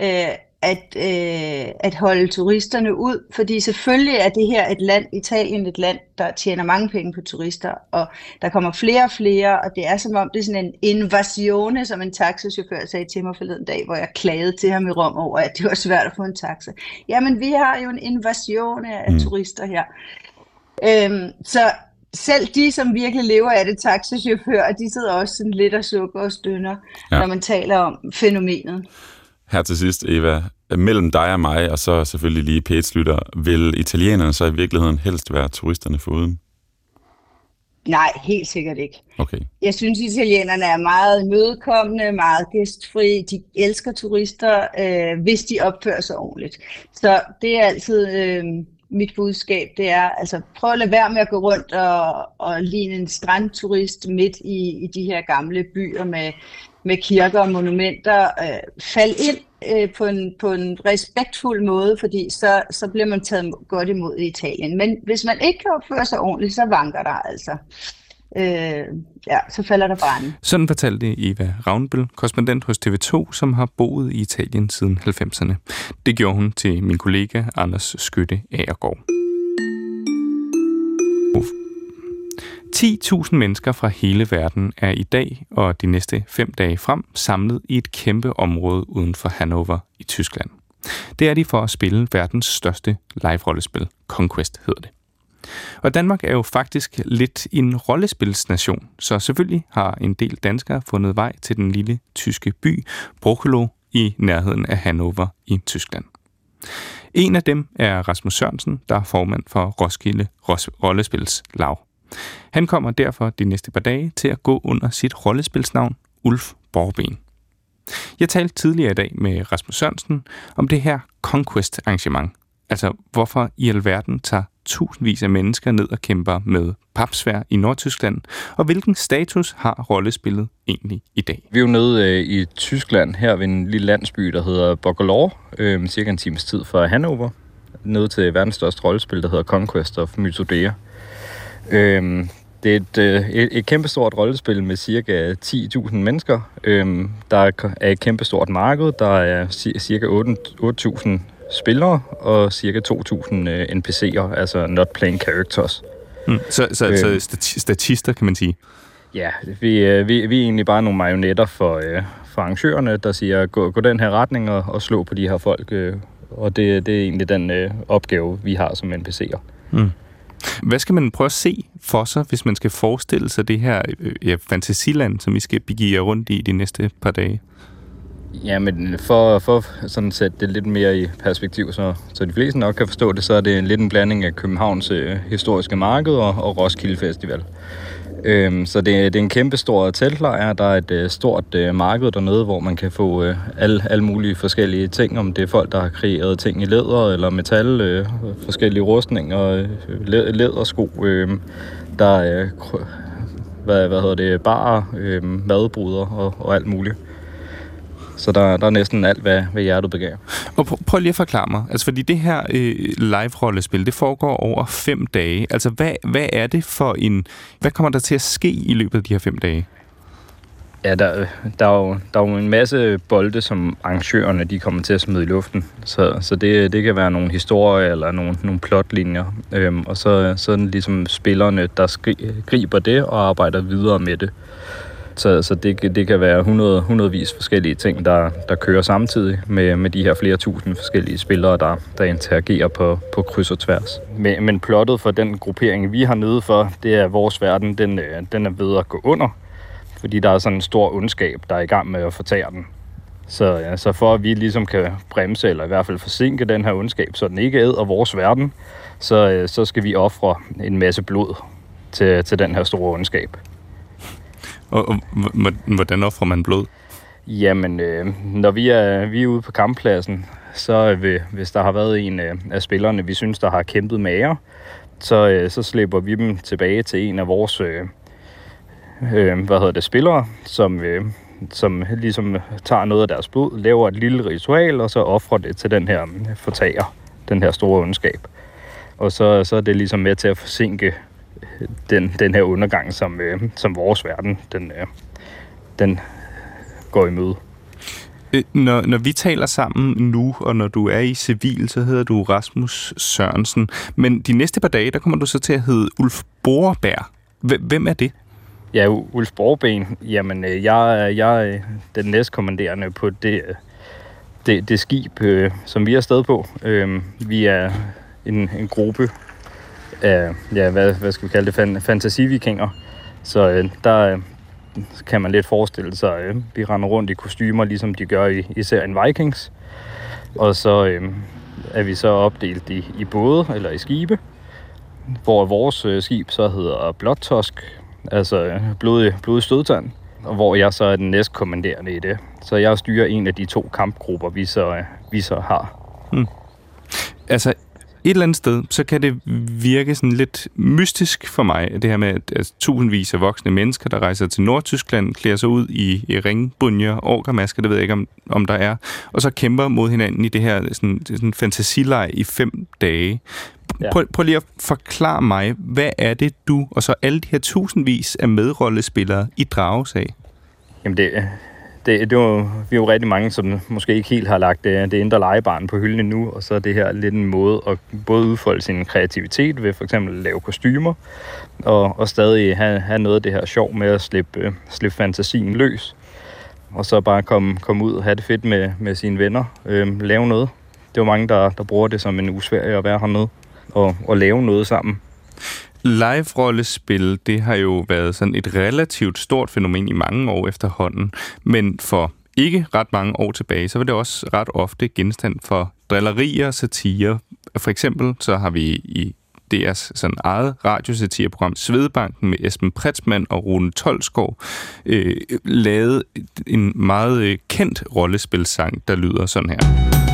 at holde turisterne ud, fordi selvfølgelig er det her et land, Italien, et land, der tjener mange penge på turister, og der kommer flere og flere, og det er som om det er sådan en invasione, som en taxachauffør sagde til mig forleden dag, hvor jeg klagede til ham i Rom over, at det var svært at få en taxa. Jamen, vi har jo en invasione af turister her. Så selv de, som virkelig lever af det, taxachauffører, de sidder også sådan lidt og sukker og stønner, når man taler om fænomenet. Her til sidst, Eva, mellem dig og mig, og så selvfølgelig lige P1-lytter, vil italienerne så i virkeligheden helst være turisterne foruden? Nej, helt sikkert ikke. Okay. Jeg synes, italienerne er meget imødekommende, meget gæstfri. De elsker turister, hvis de opfører sig ordentligt. Så det er altid mit budskab. Det er altså prøv at lade være med at gå rundt og ligne en strandturist midt i de her gamle byer med kirker og monumenter. Fald ind på en respektfuld måde, fordi så bliver man taget godt imod i Italien. Men hvis man ikke kan opføre sig ordentligt, så vanker der altså. Så falder der brænde. Sådan fortalte Eva Ravnbøl, korrespondent hos TV2, som har boet i Italien siden 90'erne. Det gjorde hun til min kollega Anders Skytte Agergaard. 10.000 mennesker fra hele verden er i dag og de næste 5 dage frem samlet i et kæmpe område uden for Hannover i Tyskland. Det er de for at spille verdens største live-rollespil. Conquest hedder det. Og Danmark er jo faktisk lidt en rollespilsnation, så selvfølgelig har en del danskere fundet vej til den lille tyske by Brokelow i nærheden af Hannover i Tyskland. En af dem er Rasmus Sørensen, der er formand for Roskilde Rollespilslaug. Han kommer derfor de næste par dage til at gå under sit rollespilsnavn Ulf Borben. Jeg talte tidligere i dag med Rasmus Sørensen om det her Conquest-arrangement. Altså, hvorfor i alverden tager tusindvis af mennesker ned og kæmper med papsværd i Nordtyskland, og hvilken status har rollespillet egentlig i dag? Vi er jo nede i Tyskland, her ved en lille landsby, der hedder Brokelow, cirka en times tid fra Hannover, nede til verdens største rollespil, der hedder Conquest of Mythodea. Det er et kæmpestort rollespil med cirka 10.000 mennesker. Der er et kæmpestort marked. Der er cirka 8.000 spillere og cirka 2.000 NPC'er, altså not playing characters. Så statister, kan man sige? Ja, vi er egentlig bare nogle marionetter for arrangørerne, der siger, gå den her retning og slå på de her folk. Og det er egentlig den opgave, vi har som NPC'er. Hvad skal man prøve at se for sig, hvis man skal forestille sig det her fantasiland, som I skal begive jer rundt i de næste par dage? Ja, men for sådan at sætte det lidt mere i perspektiv, så de fleste nok kan forstå det, så er det lidt en blanding af Københavns historiske marked og Roskilde Festival. Så det er en kæmpe stor teltlejr. Der er et stort marked dernede, hvor man kan få alle mulige forskellige ting, om det er folk, der har kreeret ting i læder eller metal, forskellige rustninger, lædersko, der er barer, madbruder og alt muligt. Så der er næsten alt, hvad hjertet begærer. Og prøv lige at forklare mig. Altså, fordi det her live-rollespil, det foregår over 5 dage. Altså, hvad er det for hvad kommer der til at ske i løbet af de her 5 dage? Ja, der er jo en masse bolde, som arrangørerne de kommer til at smide i luften. Så det kan være nogle historier eller nogle plotlinjer. Og så er det ligesom spillerne, der griber det og arbejder videre med det. Så det kan være hundredvis forskellige ting, der kører samtidig med de her flere tusind forskellige spillere, der interagerer på kryds og tværs. Men plottet for den gruppering, vi har nede for, det er, at vores verden den er ved at gå under, fordi der er sådan en stor ondskab, der er i gang med at fortære den. Så for at vi ligesom kan bremse, eller i hvert fald forsinke den her ondskab, så den ikke æder vores verden, så skal vi ofre en masse blod til den her store ondskab. Og hvordan offrer man blod? Jamen, når vi er ude på kamppladsen, så hvis der har været en af spillerne, vi synes, der har kæmpet mager, så slipper vi dem tilbage til en af vores spillere, som ligesom tager noget af deres blod, laver et lille ritual, og så offrer det til den her fortager, den her store ondskab. Og så er det ligesom med til at forsinke den her undergang, som vores verden, den går i møde. Når vi taler sammen nu, og når du er i civil, så hedder du Rasmus Sørensen. Men de næste par dage, der kommer du så til at hedde Ulf Borberg. Hvem er det? Ja, Ulf Borberg, jamen jeg er den næstkommanderende på det skib, som vi er afsted på. Vi er en gruppe af, hvad skal vi kalde det, fantasivikinger. Så der kan man lidt forestille sig, vi render rundt i kostymer, ligesom de gør i serien Vikings. Og så er vi så opdelt i både eller i skibe, hvor vores skib så hedder Blodtosk, altså blodig stødtand, og hvor jeg så er den næstkommanderende i det. Så jeg styrer en af de 2 kampgrupper, vi så har. Altså, et eller andet sted, så kan det virke sådan lidt mystisk for mig, det her med, at tusindvis af voksne mennesker, der rejser til Nordtyskland, klæder sig ud i ringbunjer, orkermasker, det ved jeg ikke, om der er, og så kæmper mod hinanden i det her sådan fantasileg i 5 dage. Ja. Prøv lige at forklare mig, hvad er det, du og så alle de her tusindvis af medrollespillere i drages af? Jamen vi er jo rigtig mange, som måske ikke helt har lagt det indre legebarn på hylden endnu, og så er det her lidt en måde at både udfolde sin kreativitet ved for eksempel at lave kostymer, og stadig have noget af det her sjov med at slippe fantasien løs, og så bare komme ud og have det fedt med sine venner, lave noget. Det er jo mange, der bruger det som en usværge at være hernede og lave noget sammen. Live-rollespil, det har jo været sådan et relativt stort fænomen i mange år efterhånden, men for ikke ret mange år tilbage, så var det også ret ofte genstand for drillerier og satire. For eksempel så har vi i DR's sådan eget radiosatireprogram Svedbanken med Esben Pretzmann og Rune Tolsgaard lavet en meget kendt rollespilsang, der lyder sådan her.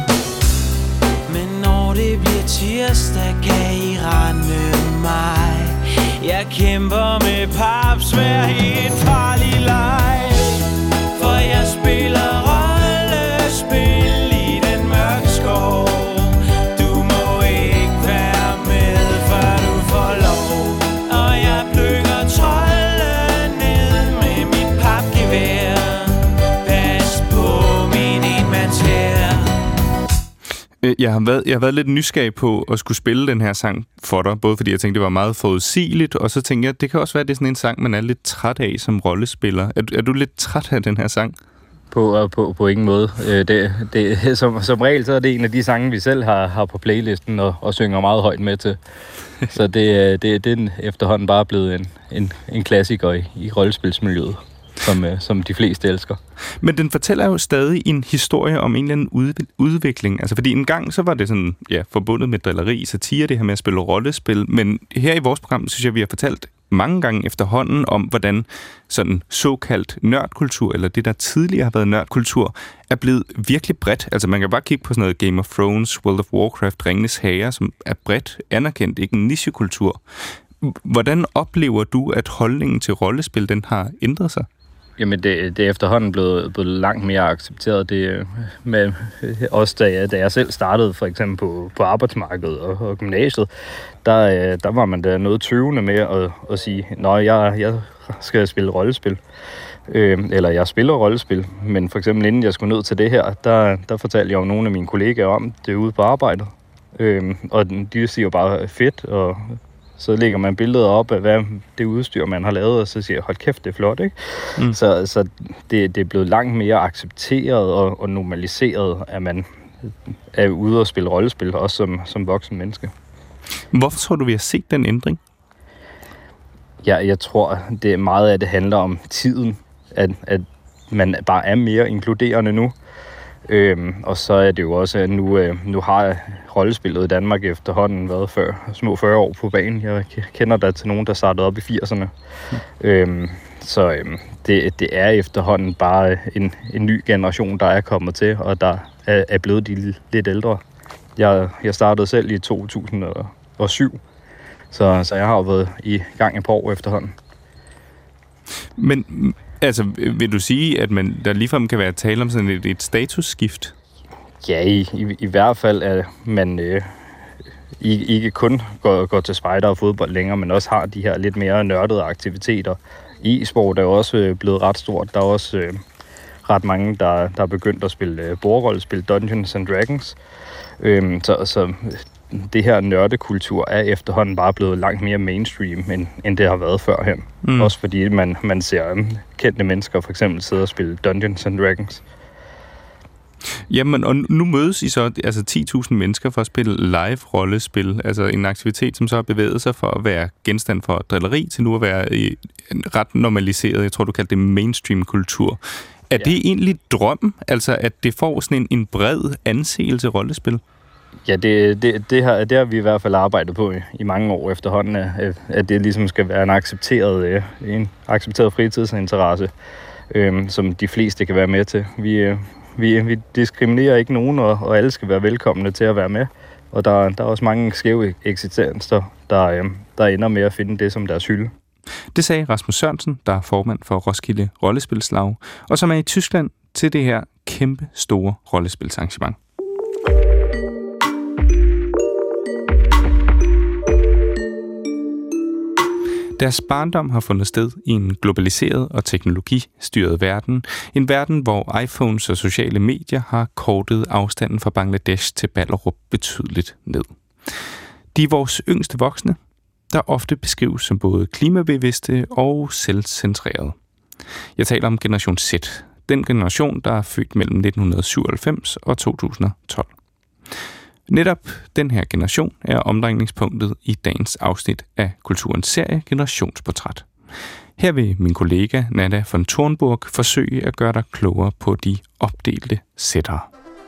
Men når det bliver tirsdag, kan I rende mig. Jeg kæmper med papsvær i en farlig leg. For jeg spiller rollespil i den mørke skov. Du må ikke være med, før du får lov. Og jeg plukker trolde ned med mit papgevær. Pas på min enmandshær. Jeg har været lidt nysgerrig på at skulle spille den her sang for dig, både fordi jeg tænkte, det var meget forudsigeligt, og så tænkte jeg, at det kan også være, at det er sådan en sang, man er lidt træt af som rollespiller. Er du lidt træt af den her sang? På ingen måde. Som regel så er det en af de sange, vi selv har på playlisten og synger meget højt med til. Så det er efterhånden bare blevet en klassiker i rollespilsmiljøet, som de fleste elsker. Men den fortæller jo stadig en historie om en eller anden udvikling. Altså, fordi en gang så var det sådan, forbundet med drilleri, satire, det her med at spille rollespil. Men her i vores program, synes jeg, vi har fortalt mange gange efterhånden om, hvordan sådan såkaldt nørdkultur, eller det, der tidligere har været nørdkultur, er blevet virkelig bredt. Altså, man kan bare kigge på sådan noget Game of Thrones, World of Warcraft, Ringenes Herre, som er bredt anerkendt, ikke en nichekultur. Hvordan oplever du, at holdningen til rollespil, den har ændret sig? Jamen, det er efterhånden blevet langt mere accepteret. Det med også da jeg selv startede, for eksempel på arbejdsmarkedet og gymnasiet, der var man da noget tøvende med at sige, jeg skal spille rollespil. Eller jeg spiller rollespil, men for eksempel inden jeg skulle ned til det her, der fortalte jeg jo nogle af mine kollegaer om det ude på arbejdet. Og de siger jo bare fedt, og så lægger man billeder op af, hvad det udstyr, man har lavet, og så siger jeg, hold kæft, det er flot, ikke? Mm. Så det er blevet langt mere accepteret og normaliseret, at man er ude og spille rollespil, også som voksen menneske. Hvorfor tror du, vi har set den ændring? Ja, jeg tror, det meget af det handler om tiden, at man bare er mere inkluderende nu. Og så er det jo også, at nu har rollespillet i Danmark efterhånden været små 40 år på banen. Jeg kender da til nogen, der startede op i 80'erne. Det er efterhånden bare en ny generation, der er kommet til, og der er blevet de lidt ældre. Jeg startede selv i 2007, så jeg har jo været i gang et par år efterhånden. Men altså, vil du sige, at der ligefrem kan være tale om sådan et statusskift? Ja, i hvert fald, at man ikke kun går til spejder og fodbold længere, men også har de her lidt mere nørdede aktiviteter. E-sport er jo også blevet ret stort. Der er også ret mange, der er begyndt at spille bordrollespil, Dungeons and Dragons. Så det her nørdekultur er efterhånden bare blevet langt mere mainstream, end det har været førhen. Også fordi man ser kendte mennesker for eksempel sidde og spille Dungeons and Dragons. Jamen, og nu mødes I så altså 10.000 mennesker for at spille live-rollespil, altså en aktivitet, som så har bevæget sig for at være genstand for drilleri, til nu at være ret normaliseret, jeg tror, du kaldte det mainstream-kultur. Er det egentlig drøm, altså at det får sådan en bred anseelse rollespil? Ja, det har vi i hvert fald arbejdet på i mange år efterhånden, at det ligesom skal være en accepteret fritidsinteresse, som de fleste kan være med til. Vi diskriminerer ikke nogen, og alle skal være velkomne til at være med. Og der er også mange skæve eksistenser, der ender med at finde det som deres hylde. Det sagde Rasmus Sørensen, der er formand for Roskilde Rollespilslag, og som er i Tyskland til det her kæmpe store rollespilsarrangement. Deres barndom har fundet sted i en globaliseret og teknologistyret verden. En verden, hvor iPhones og sociale medier har kortet afstanden fra Bangladesh til Ballerup betydeligt ned. De er vores yngste voksne, der ofte beskrives som både klimabevidste og selvcentrerede. Jeg taler om generation Z, den generation, der er født mellem 1997 og 2012. Netop den her generation er omdrejningspunktet i dagens afsnit af Kulturens serie Generationsportræt. Her vil min kollega Nana von Thornburg forsøge at gøre dig klogere på de opdelte sættere.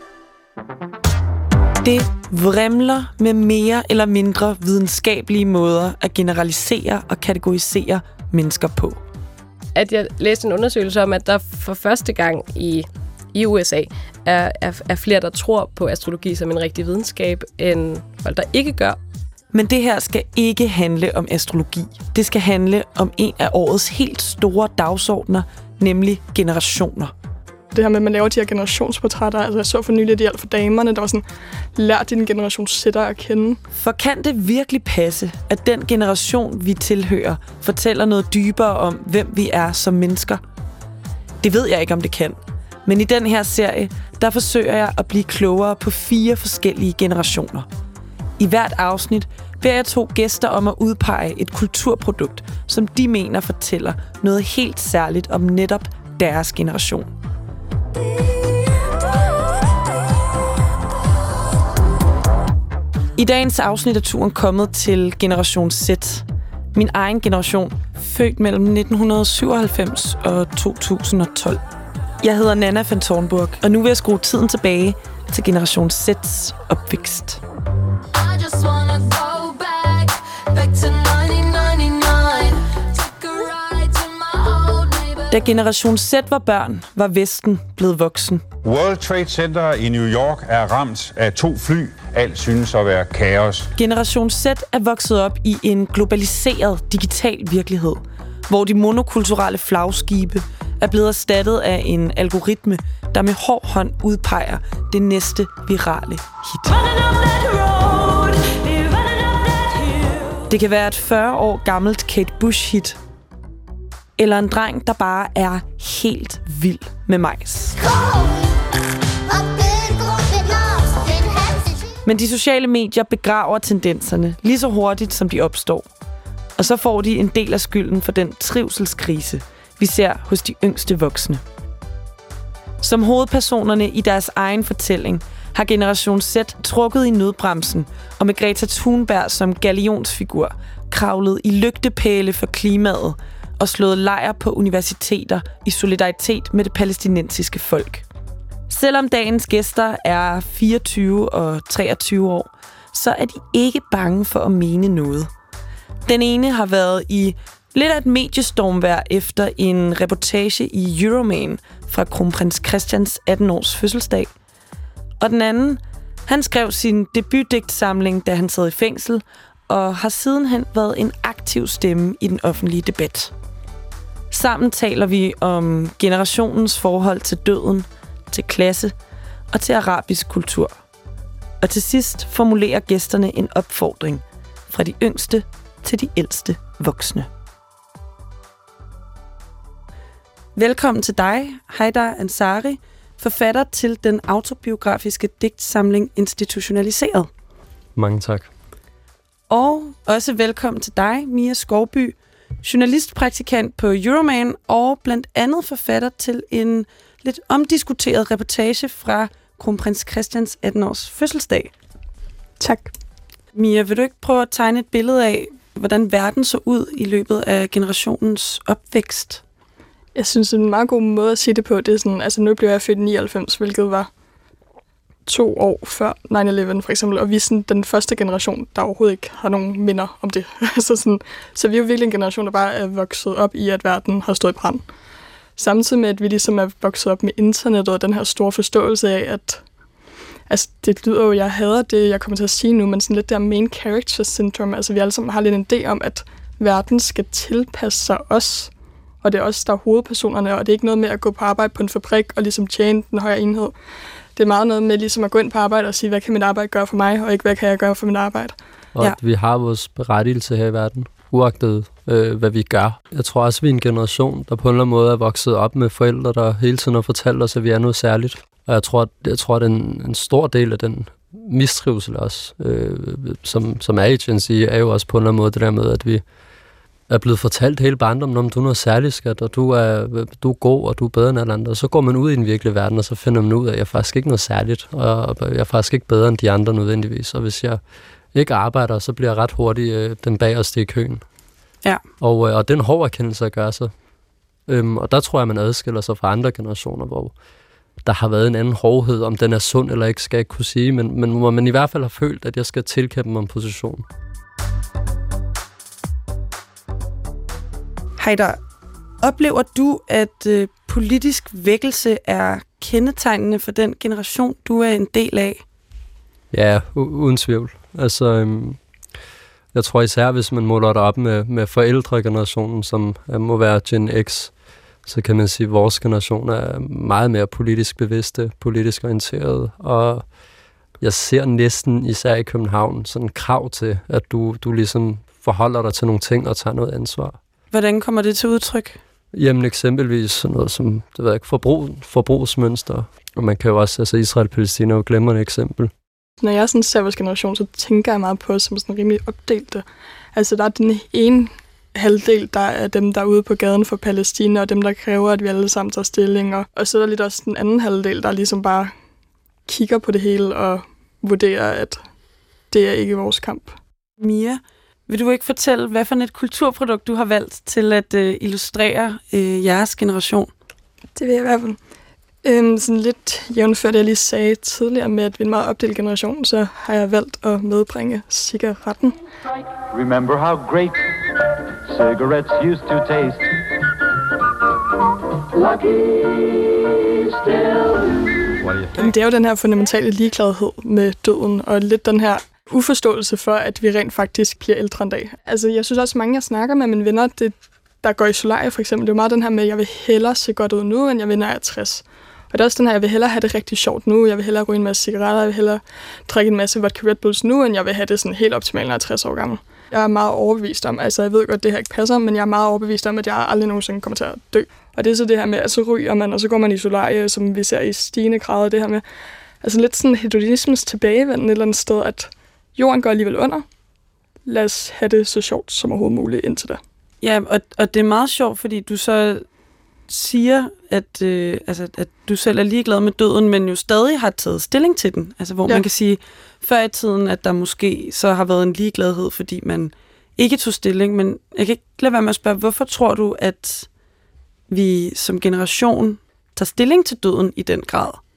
Det vrimler med mere eller mindre videnskabelige måder at generalisere og kategorisere mennesker på. At jeg læste en undersøgelse om, at der for første gang i USA er flere, der tror på astrologi som en rigtig videnskab, end folk, der ikke gør. Men det her skal ikke handle om astrologi. Det skal handle om en af årets helt store dagsordner, nemlig generationer. Det her med, at man laver de her generationsportrætter, altså jeg så for nylig, at det hjalp for damerne, der var sådan, lær din generation sætter at kende. For kan det virkelig passe, at den generation, vi tilhører, fortæller noget dybere om, hvem vi er som mennesker? Det ved jeg ikke, om det kan. Men i den her serie, der forsøger jeg at blive klogere på 4 forskellige generationer. I hvert afsnit beder jeg 2 gæster om at udpege et kulturprodukt, som de mener fortæller noget helt særligt om netop deres generation. I dagens afsnit er turen kommet til generation Z. Min egen generation, født mellem 1997 og 2012. Jeg hedder Nana von Thornburg, og nu vil jeg skrue tiden tilbage til generation Z's opvækst. Da generation Z var børn, var Vesten blevet voksen. World Trade Center i New York er ramt af 2 fly. Alt synes at være kaos. Generation Z er vokset op i en globaliseret digital virkelighed, hvor de monokulturelle flagskibe er blevet erstattet af en algoritme, der med hård hånd udpeger det næste virale hit. Det kan være et 40 år gammelt Kate Bush-hit, eller en dreng, der bare er helt vild med majs. Men de sociale medier begraver tendenserne lige så hurtigt, som de opstår. Og så får de en del af skylden for den trivselskrise, vi ser hos de yngste voksne. Som hovedpersonerne i deres egen fortælling har generation Z trukket i nødbremsen og med Greta Thunberg som gallionsfigur kravlet i lygtepæle for klimaet og slået lejr på universiteter i solidaritet med det palæstinensiske folk. Selvom dagens gæster er 24 og 23 år, så er de ikke bange for at mene noget. Den ene har været i lidt af et mediestormvejr efter en reportage i Euroman fra kronprins Christians 18-års fødselsdag. Og den anden, han skrev sin debutdigtsamling, da han sad i fængsel, og har sidenhen været en aktiv stemme i den offentlige debat. Sammen taler vi om generationens forhold til døden, til klasse og til arabisk kultur. Og til sidst formulerer gæsterne en opfordring fra de yngste til de ældste voksne. Velkommen til dig, Haidar Ansari, forfatter til den autobiografiske digtsamling Institutionaliseret. Mange tak. Og også velkommen til dig, Mia Skovby, journalistpraktikant på Euroman og blandt andet forfatter til en lidt omdiskuteret reportage fra kronprins Christians 18-års fødselsdag. Tak. Mia, vil du ikke prøve at tegne et billede af, hvordan verden så ud i løbet af generationens opvækst? Jeg synes, en meget god måde at sige det på, det er sådan, altså nu blev jeg født i 99, hvilket var 2 år før 9/11 for eksempel, og vi er sådan den første generation, der overhovedet ikke har nogen minder om det. Så vi er jo virkelig en generation, der bare er vokset op i, at verden har stået i brand. Samtidig med, at vi ligesom er vokset op med internettet og den her store forståelse af, at altså, det lyder jo, jeg hader det, jeg kommer til at sige nu, men sådan lidt der main character syndrome, altså vi alle sammen har lidt en idé om, at verden skal tilpasse sig os, og det er os, der er hovedpersonerne, og det er ikke noget med at gå på arbejde på en fabrik og ligesom tjene den højere enhed. Det er meget noget med ligesom at gå ind på arbejde og sige, hvad kan mit arbejde gøre for mig, og ikke hvad kan jeg gøre for mit arbejde. Og at vi har vores berettigelse her i verden, uagtet hvad vi gør. Jeg tror også, vi er en generation, der på en eller anden måde er vokset op med forældre, der hele tiden har fortalt os, at vi er noget særligt. Og jeg tror at en stor del af den mistrivsel også, som er i Gen Z, er jo også på en eller anden måde det der med, at vi er blevet fortalt hele barndommen om, du er noget særligt, skat, og du er god, og du er bedre end alle andre. Og så går man ud i den virkelige verden, og så finder man ud af, at jeg er faktisk ikke noget særligt, og jeg er faktisk ikke bedre end de andre nødvendigvis. Og hvis jeg ikke arbejder, så bliver jeg ret hurtigt den bagerste i køen. Ja. Og den hårde erkendelse at gøre sig. Og der tror jeg, man adskiller sig fra andre generationer, hvor der har været en anden hårdhed, om den er sund eller ikke, skal jeg ikke kunne sige, men hvor man i hvert fald har følt, at jeg skal tilkæmpe mig en position. Haidar, oplever du, at politisk vækkelse er kendetegnende for den generation, du er en del af? Ja, uden tvivl. Altså, jeg tror især, hvis man måler det op med forældregenerationen, som må være Gen X, så kan man sige, at vores generation er meget mere politisk bevidste, politisk orienteret, og jeg ser næsten, især i København, sådan en krav til, at du ligesom forholder dig til nogle ting og tager noget ansvar. Hvordan kommer det til udtryk? Jamen eksempelvis sådan noget som, det ved jeg ikke, forbrugsmønster. Og man kan jo også, altså Israel-Palæstina er jo glemrende eksempel. Når jeg sådan ser vores generation, så tænker jeg meget på som sådan rimelig opdelte. Altså der er den ene halvdel, der er dem, der er ude på gaden for Palæstina, og dem, der kræver, at vi alle sammen tager stilling. Og så er der lidt også den anden halvdel, der ligesom bare kigger på det hele og vurderer, at det er ikke vores kamp. Mia, vil du ikke fortælle, hvad for et kulturprodukt du har valgt til at illustrere jeres generation? Det vil jeg i hvert fald. Sådan lidt jævnført, jeg lige sagde tidligere med, at vi er en meget opdelt generation, så har jeg valgt at medbringe cigaretten. Remember how great cigarettes used to taste. Lucky still. Jamen, det er jo den her fundamentale ligegladhed med døden, og lidt den her uforståelse for, at vi rent faktisk bliver ældre en dag. Altså, jeg synes også, mange jeg snakker med mine venner, der går i solarie for eksempel, det er jo meget den her med, at jeg vil hellere se godt ud nu, end jeg vil, når jeg er 60. Og det er også den her, jeg vil hellere have det rigtig sjovt nu, jeg vil hellere ryge en masse cigaretter, jeg vil hellere drikke en masse vodka Red Bulls nu, end jeg vil have det sådan helt optimalt, når jeg er 60 år gammel. Jeg er meget overbevist om, altså jeg ved godt, det her ikke passer, men jeg er meget overbevist om, at jeg aldrig nogensinde kommer til at dø. Og det er så det her med, at så ryger man, og så går man i solarie, som vi ser i stigende grader, det her med, altså lidt sådan hedonismens tilbagevenden et eller andet sted, at jorden går alligevel under. Lad os have det så sjovt som overhovedet muligt indtil da. Ja, og det er meget sjovt, fordi du så siger, at du selv er ligeglad med døden, men jo stadig har taget stilling til den. Altså hvor man kan sige, før i tiden, at der måske så har været en ligegladhed, fordi man ikke tog stilling, men jeg kan ikke lade være med at spørge, hvorfor tror du, at vi som generation tager stilling til døden i den grad?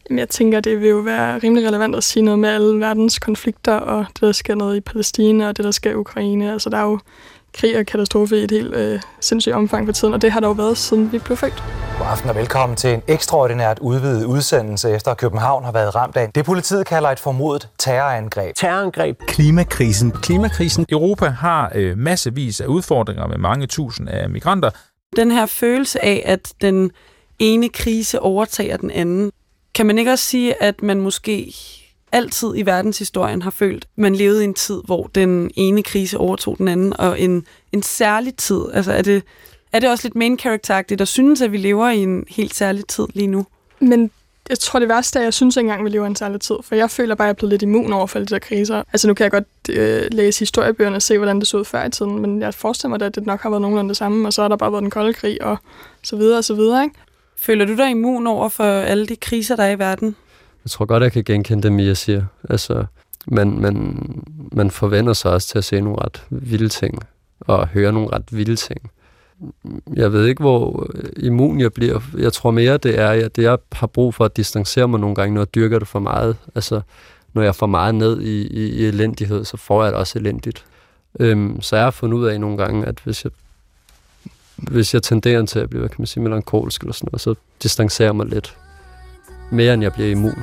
Jeg tænker, det vil jo være rimelig relevant at sige noget med alle verdens konflikter, og det, der sker noget i Palæstina, og det, der sker i Ukraine. Altså, der er jo krig og katastrofe i et helt sindssygt omfang for tiden, og det har der jo været, siden vi blev født. God aften og velkommen til en ekstraordinært udvidet udsendelse, efter København har været ramt af det, politiet kalder et formodet terrorangreb. Klimakrisen. Europa har massevis af udfordringer med mange tusind af migranter. Den her følelse af, at den ene krise overtager den anden. Kan man ikke også sige, at man måske altid i verdenshistorien har følt, at man levede i en tid, hvor den ene krise overtog den anden, og en særlig tid? Altså er det også lidt main character-agtigt, der synes, at vi lever i en helt særlig tid lige nu? Men jeg tror, det værste er, at jeg synes ikke engang, vi lever i en særlig tid, for jeg føler bare, at jeg er blevet lidt immun over for de der kriser. Altså nu kan jeg godt læse historiebøgerne og se, hvordan det så ud før i tiden, men jeg forestiller mig, at det nok har været nogenlunde det samme, og så har der bare været den kolde krig og så videre og så videre, ikke? Føler du dig immun over for alle de kriser, der er i verden? Jeg tror godt, jeg kan genkende det, Mia siger. Altså, man forventer sig også til at se nogle ret vilde ting, og høre nogle ret vilde ting. Jeg ved ikke, hvor immun jeg bliver. Jeg tror mere, det er, at jeg har brug for at distancere mig nogle gange, når jeg dyrker det for meget. Altså, når jeg får meget ned i elendighed, så får jeg det også elendigt. Så jeg har fundet ud af nogle gange, at hvis jeg tenderer til at blive, hvad kan man sige, melankolsk eller sådan noget, så distancerer jeg mig lidt. Mere end jeg bliver immun.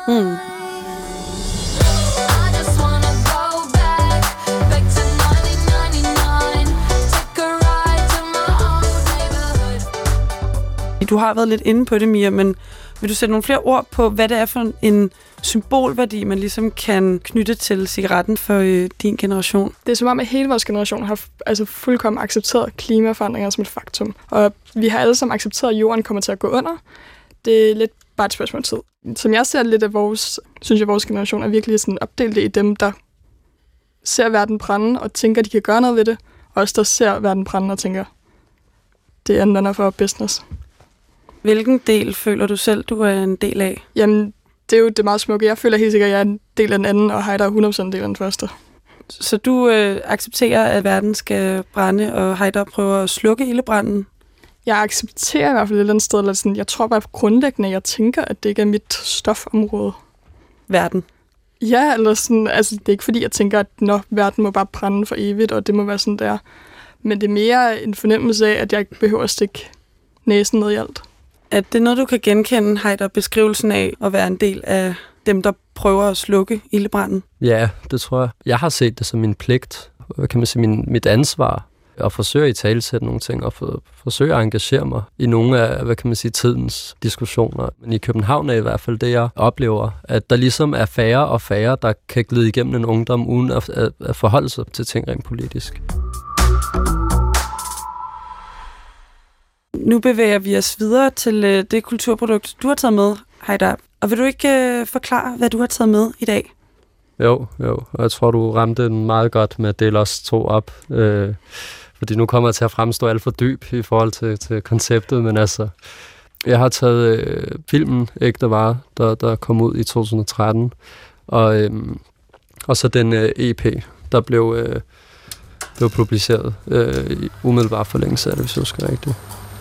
Du har været lidt inde på det, Mia, men vil du sætte nogle flere ord på, hvad det er for en symbolværdi, man ligesom kan knytte til cigaretten for din generation? Det er som om, at hele vores generation har fuldkommen accepteret klimaforandringer som et faktum. Og vi har alle sammen accepteret, at jorden kommer til at gå under. Det er lidt bare et spørgsmål tid. Som jeg ser lidt af synes jeg, vores generation er virkelig sådan opdelt i dem, der ser verden brænde og tænker, at de kan gøre noget ved det, og også der ser verden brænde og tænker, det er none of our business. Hvilken del føler du selv, du er en del af? Jamen, det er jo det meget smukke. Jeg føler helt sikkert, at jeg er en del af den anden, og Heider er 100% en del af den første. Så du accepterer, at verden skal brænde, og Heider prøver at slukke ildebranden? Jeg accepterer i hvert fald et eller andet sted, eller sådan, jeg tror bare grundlæggende, jeg tænker, at det ikke er mit stofområde. Verden? Ja, eller sådan, altså det er ikke fordi, jeg tænker, at verden må bare brænde for evigt, og det må være sådan der. Men det er mere en fornemmelse af, at jeg ikke behøver at stikke næsen ned i alt. Er det noget, du kan genkende, Heider, beskrivelsen af at være en del af dem, der prøver at slukke ildebranden? Ja, det tror jeg. Jeg har set det som min pligt, kan man sige, mit ansvar, at forsøge at italesætte nogle ting, og forsøge at engagere mig i nogle af, hvad kan man sige, tidens diskussioner. Men i København er i hvert fald det, jeg oplever, at der ligesom er færre og færre, der kan glide igennem en ungdom, uden at forholde sig til ting rent politisk. Nu bevæger vi os videre til det kulturprodukt, du har taget med, Heider. Og vil du ikke forklare, hvad du har taget med i dag? Jo. Og jeg tror, du ramte den meget godt med at dele os to op. Fordi nu kommer jeg til at fremstå alt for dyb i forhold til konceptet. Men altså, jeg har taget filmen Ægte Vare, der kom ud i 2013. Og så den EP, der blev publiceret i umiddelbar forlængelse af det, hvis jeg husker rigtigt.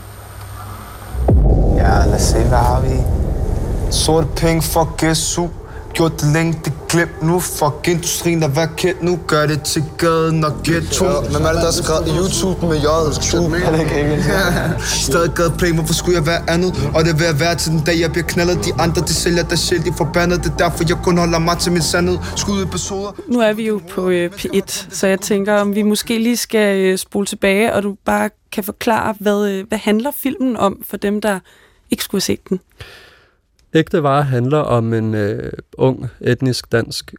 Ja, lad os se, hvad har vi? Sorte penge, fuck SU. Gjort det længe, det glemt nu. Fuck industrien, der var kendt nu. Gør det til gaden og ghetto. Hvem er det, der har skrevet YouTube med J? Er det ikke engelsk? Stadig gad play, hvorfor skulle jeg være andet? Og det vil jeg være til den dag, jeg bliver knaldet. De andre, de sælger der selv, de er forbandet. Det er derfor, jeg kun holder mig til min sandhed. Skud episoder. Nu er vi jo på P1, så jeg tænker, om vi måske lige skal spole tilbage, og du bare kan forklare, hvad handler filmen om for dem, der ikke skulle have set den? Ægte Vare handler om en ung, etnisk dansk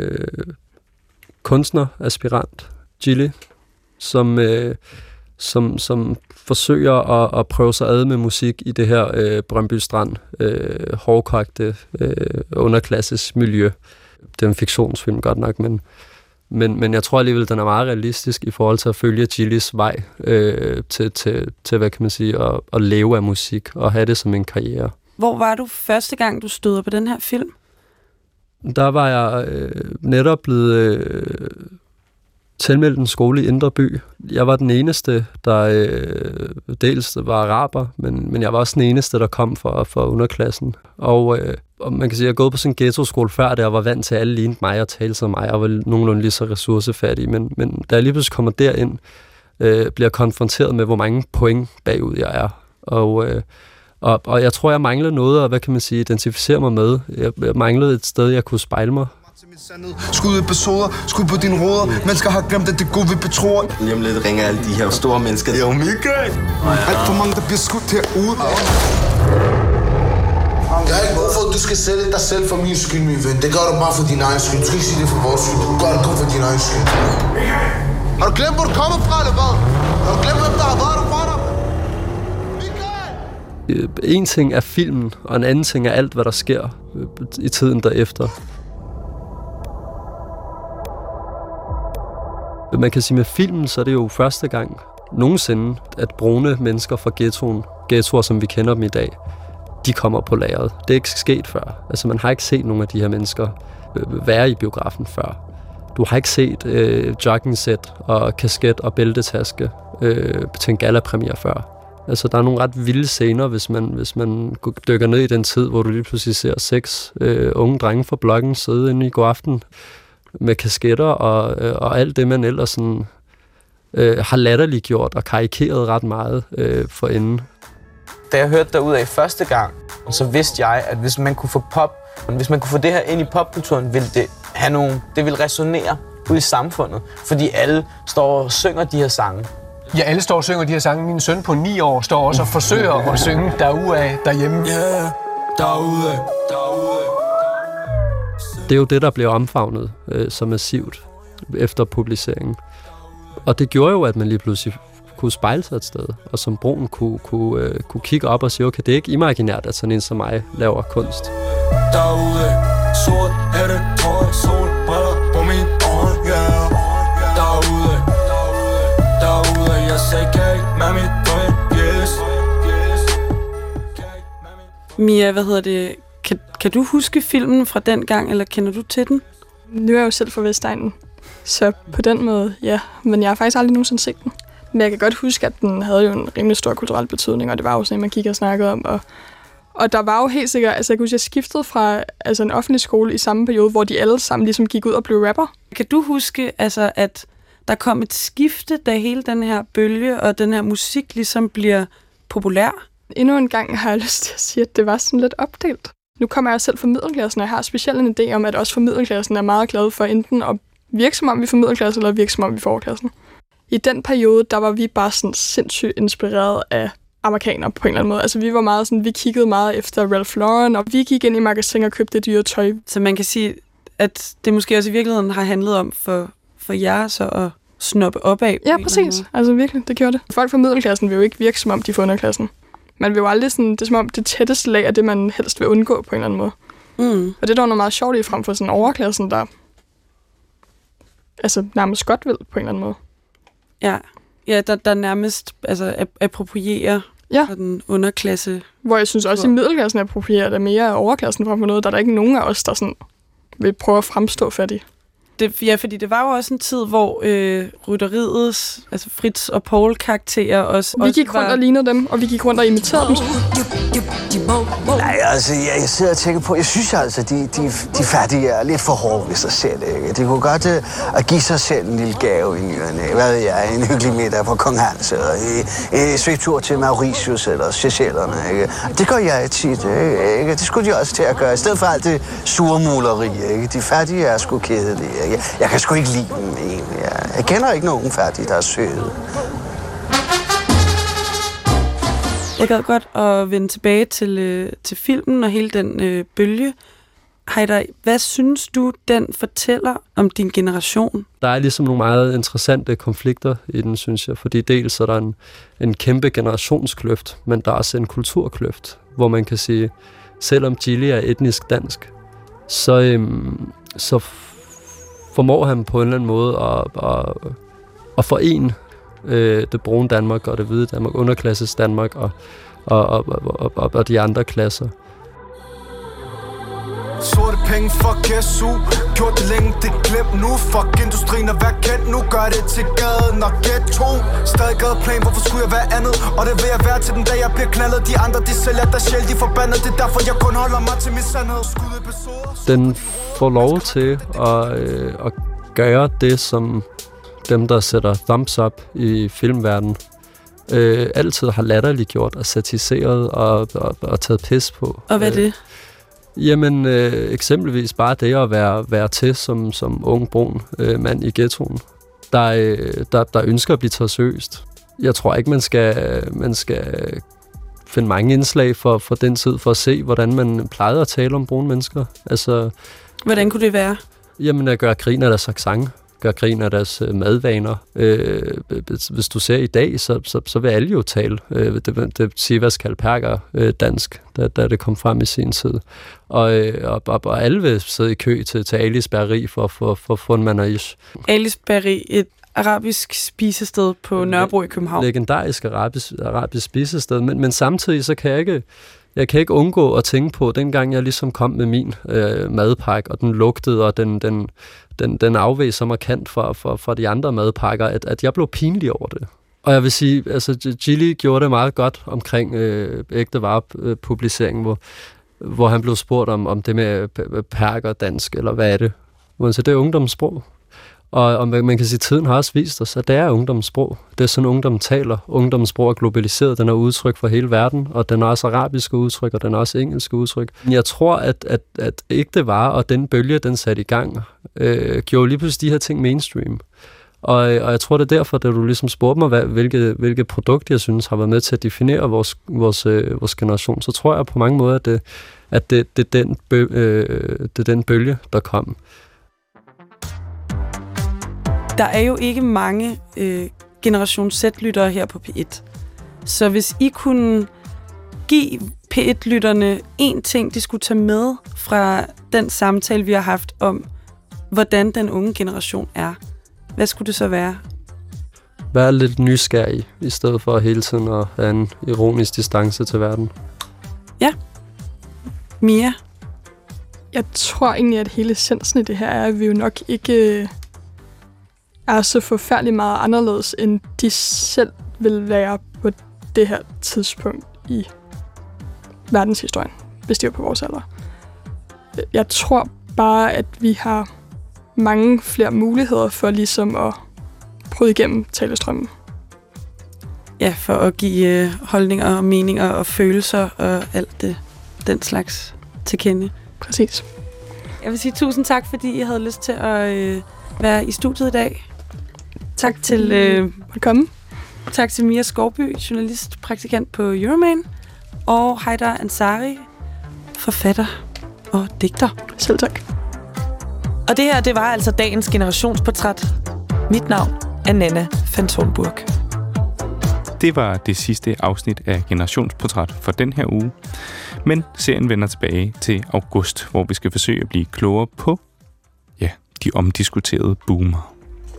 kunstneraspirant, Gilly, som forsøger at prøve sig ad med musik i det her Brøndby Strand, hårdkogte underklasses miljø. Det er en fiktionsfilm godt nok, men jeg tror alligevel, den er meget realistisk i forhold til at følge Gillys vej til hvad kan man sige, at leve af musik og have det som en karriere. Hvor var du første gang, du støder på den her film? Der var jeg netop blevet tilmeldt en skole i Indre By. Jeg var den eneste, der dels var araber, men jeg var også den eneste, der kom fra underklassen. Og man kan sige, at jeg er gået på sådan en ghetto-skole før, der jeg var vant til, at alle lignede mig og talte som mig, og var nogenlunde lige så ressourcefattig. Men da jeg lige pludselig kommer derind, bliver jeg konfronteret med, hvor mange point bagud jeg er. Og jeg tror, jeg manglede noget, og hvad kan man sige, identificere mig med. Jeg manglede et sted, jeg kunne spejle mig. Skud episoder, skud på dine råder. Mennesker har glemt, at det gode vi betror. Lige om lidt ringer alle de her store mennesker. Det er jo Michael! Alt for mange, der bliver skudt herude. Jeg har ikke brug for, at du skal sælge dig selv for min skyld, min ven. Det gør du bare for din egen skyld. Du skal ikke sige det for vores skyld. Du gør det kun for din egen skyld. Har du glemt, hvor du kommer fra, eller hvad? Har du glemt, hvem der har været der for dig? En ting er filmen, og en anden ting er alt, hvad der sker i tiden derefter. Man kan sige, med filmen, så er det jo første gang nogensinde, at brune mennesker fra ghettoer, som vi kender dem i dag, de kommer på lageret. Det er ikke sket før. Altså, man har ikke set nogen af de her mennesker være i biografen før. Du har ikke set jogging-sæt og kasket og bæltetaske til en gala-premiere før. Altså, der er nogle ret vilde scener, hvis man dykker ned i den tid, hvor du lige pludselig ser 6 unge drenge fra blokken sidde inde i god aften med kasketter og alt det, man ellers sådan, har latterliggjort og karikeret ret meget for enden. Da jeg hørte derudaf første gang, så vidste jeg, at hvis man kunne få det her ind i popkulturen, ville det ville resonere ud i samfundet, fordi alle står og synger de her sange. Ja, alle står og synger de her sange. Min søn på 9 år står også og forsøger at synge derudad derhjemme. Yeah, derude. Det er jo det, der blev omfavnet så massivt efter publiceringen. Og det gjorde jo, at man lige pludselig kunne spejle sig et sted, og som brun kunne kigge op og sige, okay, det er ikke imaginært, at sådan en som mig laver kunst. Derude, sort hætte, trøje, solbriller på min øjne, yeah. Derude, jeg sagde kage med mit drøm, yes. Mia, kan du huske filmen fra den gang, eller kender du til den? Nu er jeg jo selv fra Vestegnen, så på den måde, ja. Men jeg har faktisk aldrig nogensinde set den. Men jeg kan godt huske, at den havde jo en rimelig stor kulturel betydning, og det var jo sådan en, man kiggede og snakkede om. Og der var jo helt sikkert, altså jeg kan huske, jeg skiftede fra en offentlig skole i samme periode, hvor de alle sammen ligesom gik ud og blev rapper. Kan du huske, altså, at der kom et skifte, da hele den her bølge og den her musik ligesom bliver populær? Endnu en gang har jeg lyst til at sige, at det var sådan lidt opdelt. Nu kommer jeg selv fra middelklassen, og jeg har specielt en idé om, at også for middelklassen er meget glad for enten at virke som om vi er for middelklassen, eller virke som om vi er for overklassen. I den periode, der var vi bare sådan sindssygt inspireret af amerikanere på en eller anden måde. Altså vi var meget sådan, vi kiggede meget efter Ralph Lauren, og vi gik ind i magasin og købte dyre tøj. Så man kan sige, at det måske også i virkeligheden har handlet om for jer så at snoppe opad. Ja, præcis. Altså virkelig, det gjorde det. Folk fra middelklassen vil jo ikke virke som om de er for underklassen. Man vil jo aldrig sådan, det er som om det tætteste lag er det, man helst vil undgå på en eller anden måde. Mm. Og det er der noget meget sjovt i frem for sådan overklassen, der altså nærmest godt vil på en eller anden måde. Ja, der nærmest altså approprierer den underklasse. Hvor jeg synes også, i middelklassen approprierer det mere af overklassen frem for noget, der er der ikke nogen af os, der sådan vil prøve at fremstå fattige. Ja, fordi det var jo også en tid, hvor rytteriets, altså Fritz og Paul-karakterer også... Vi gik rundt og lignede dem, og vi gik rundt og imiterede dem. Nej, altså, jeg sidder og tænker på, jeg synes altså, de fattige er lidt for hårde ved sig selv, ikke? De kunne godt at give sig selv en lille gave i nyerne. Hvad ved jeg, en hyggelig middag på Kong Hans, eller en svigtur til Mauritius, eller Seychellerne, ikke? Det gør jeg tit, ikke? Det skulle de også til at gøre, i stedet for alt det surmuleri, ikke? De fattige er sgu kedelige, ikke? Jeg kan sgu ikke lide dem, egentlig. Jeg kender ikke nogen fattige, der er søde. Jeg gad godt at vende tilbage til filmen og hele den bølge. Heidar, hvad synes du, den fortæller om din generation? Der er ligesom nogle meget interessante konflikter i den, synes jeg. Fordi dels er der en kæmpe generationskløft, men der er også en kulturkløft, hvor man kan sige, selvom Gilly er etnisk dansk, så formår han på en eller anden måde at forene det brune Danmark og det hvide Danmark, underklasses Danmark og de andre klasser. Sorte penge, fuck SU. Gjort det længe, det glemt nu. Fuck industrien og vær kendt nu. Gør det til gaden og ghetto. Stadig gadeplan, hvorfor skulle jeg være andet? Og det vil jeg være til den dag jeg bliver knaldet. De andre de sælger der sjæl, de forbandet. Det er derfor jeg kun holder mig til min sandhed. Den får lov til at gøre det, som dem, der sætter thumbs up i filmverdenen, altid har latterliggjort og satiriseret og taget pis på. Og hvad er det? Jamen, eksempelvis bare det at være til som ung brun mand i ghettoen, der ønsker at blive taget seriøst. Jeg tror ikke, man skal finde mange indslag for den tid, for at se, hvordan man plejede at tale om brune mennesker. Altså, hvordan kunne det være? Jamen, at gøre grin af deres accent, gøre grin af deres madvaner. Hvis du ser i dag, så vil alle jo tale. Det Sivas kalperker dansk, da det kom frem i sin tid. Og alle vil sidde i kø til Alis Bageri for at få en manage. Alis Bageri, et arabisk spisested på Nørrebro i København. Legendarisk arabisk spisested, men samtidig så kan jeg kan ikke undgå at tænke på, dengang jeg ligesom kom med min madpakke, og den lugtede, og den afveg så markant fra de andre madpakker, at jeg blev pinlig over det. Og jeg vil sige, altså Gilly gjorde det meget godt omkring ægte varepubliceringen, hvor han blev spurgt om det med perker dansk, eller hvad er det? Så det er ungdomssprog. Og man kan sige, at tiden har også vist os, at det er ungdomssprog. Det er sådan, ungdommen taler. Ungdomssprog er globaliseret, den er udtryk for hele verden, og den er også arabiske udtryk, og den er også engelske udtryk. Jeg tror, at ægte varer og den bølge, den satte i gang, gjorde lige pludselig de her ting mainstream. Og jeg tror, det er derfor, da du ligesom spurgte mig, hvilke produkt, jeg synes, har været med til at definere vores generation, så tror jeg på mange måder, at det er den bølge, der kom. Der er jo ikke mange Generation Z-lyttere her på P1. Så hvis I kunne give P1-lytterne en ting, de skulle tage med fra den samtale, vi har haft om, hvordan den unge generation er, hvad skulle det så være? Vær lidt nysgerrig, i stedet for hele tiden at have en ironisk distance til verden. Ja. Mia? Jeg tror egentlig, at hele essensen i det her er, at vi jo nok ikke er så forfærdeligt meget anderledes, end de selv vil være på det her tidspunkt i verdenshistorien, hvis de er på vores alder. Jeg tror bare, at vi har mange flere muligheder for ligesom at bryde igennem talestrømmen. Ja, for at give holdninger og meninger og følelser og alt det, den slags til kende. Præcis. Jeg vil sige tusind tak, fordi I havde lyst til at være i studiet i dag. Tak til velkommen. Tak til Mia Skovby, journalist, praktikant på Euroman, og Haidar Ansari, forfatter og digter. Selv tak. Og det her, det var altså dagens generationsportræt. Mit navn er Nanna Fantonburg. Det var det sidste afsnit af Generationsportræt for den her uge. Men serien vender tilbage til august, hvor vi skal forsøge at blive klogere på, de omdiskuterede boomer.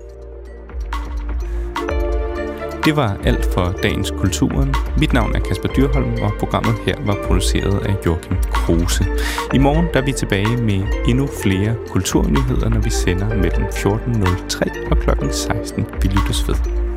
Det var alt for dagens Kulturen. Mit navn er Kasper Dyrholm, og programmet her var produceret af Joachim Kruse. I morgen der er vi tilbage med endnu flere kulturnyheder, når vi sender mellem 14.03 og kl. 16. Vi lyttes ved.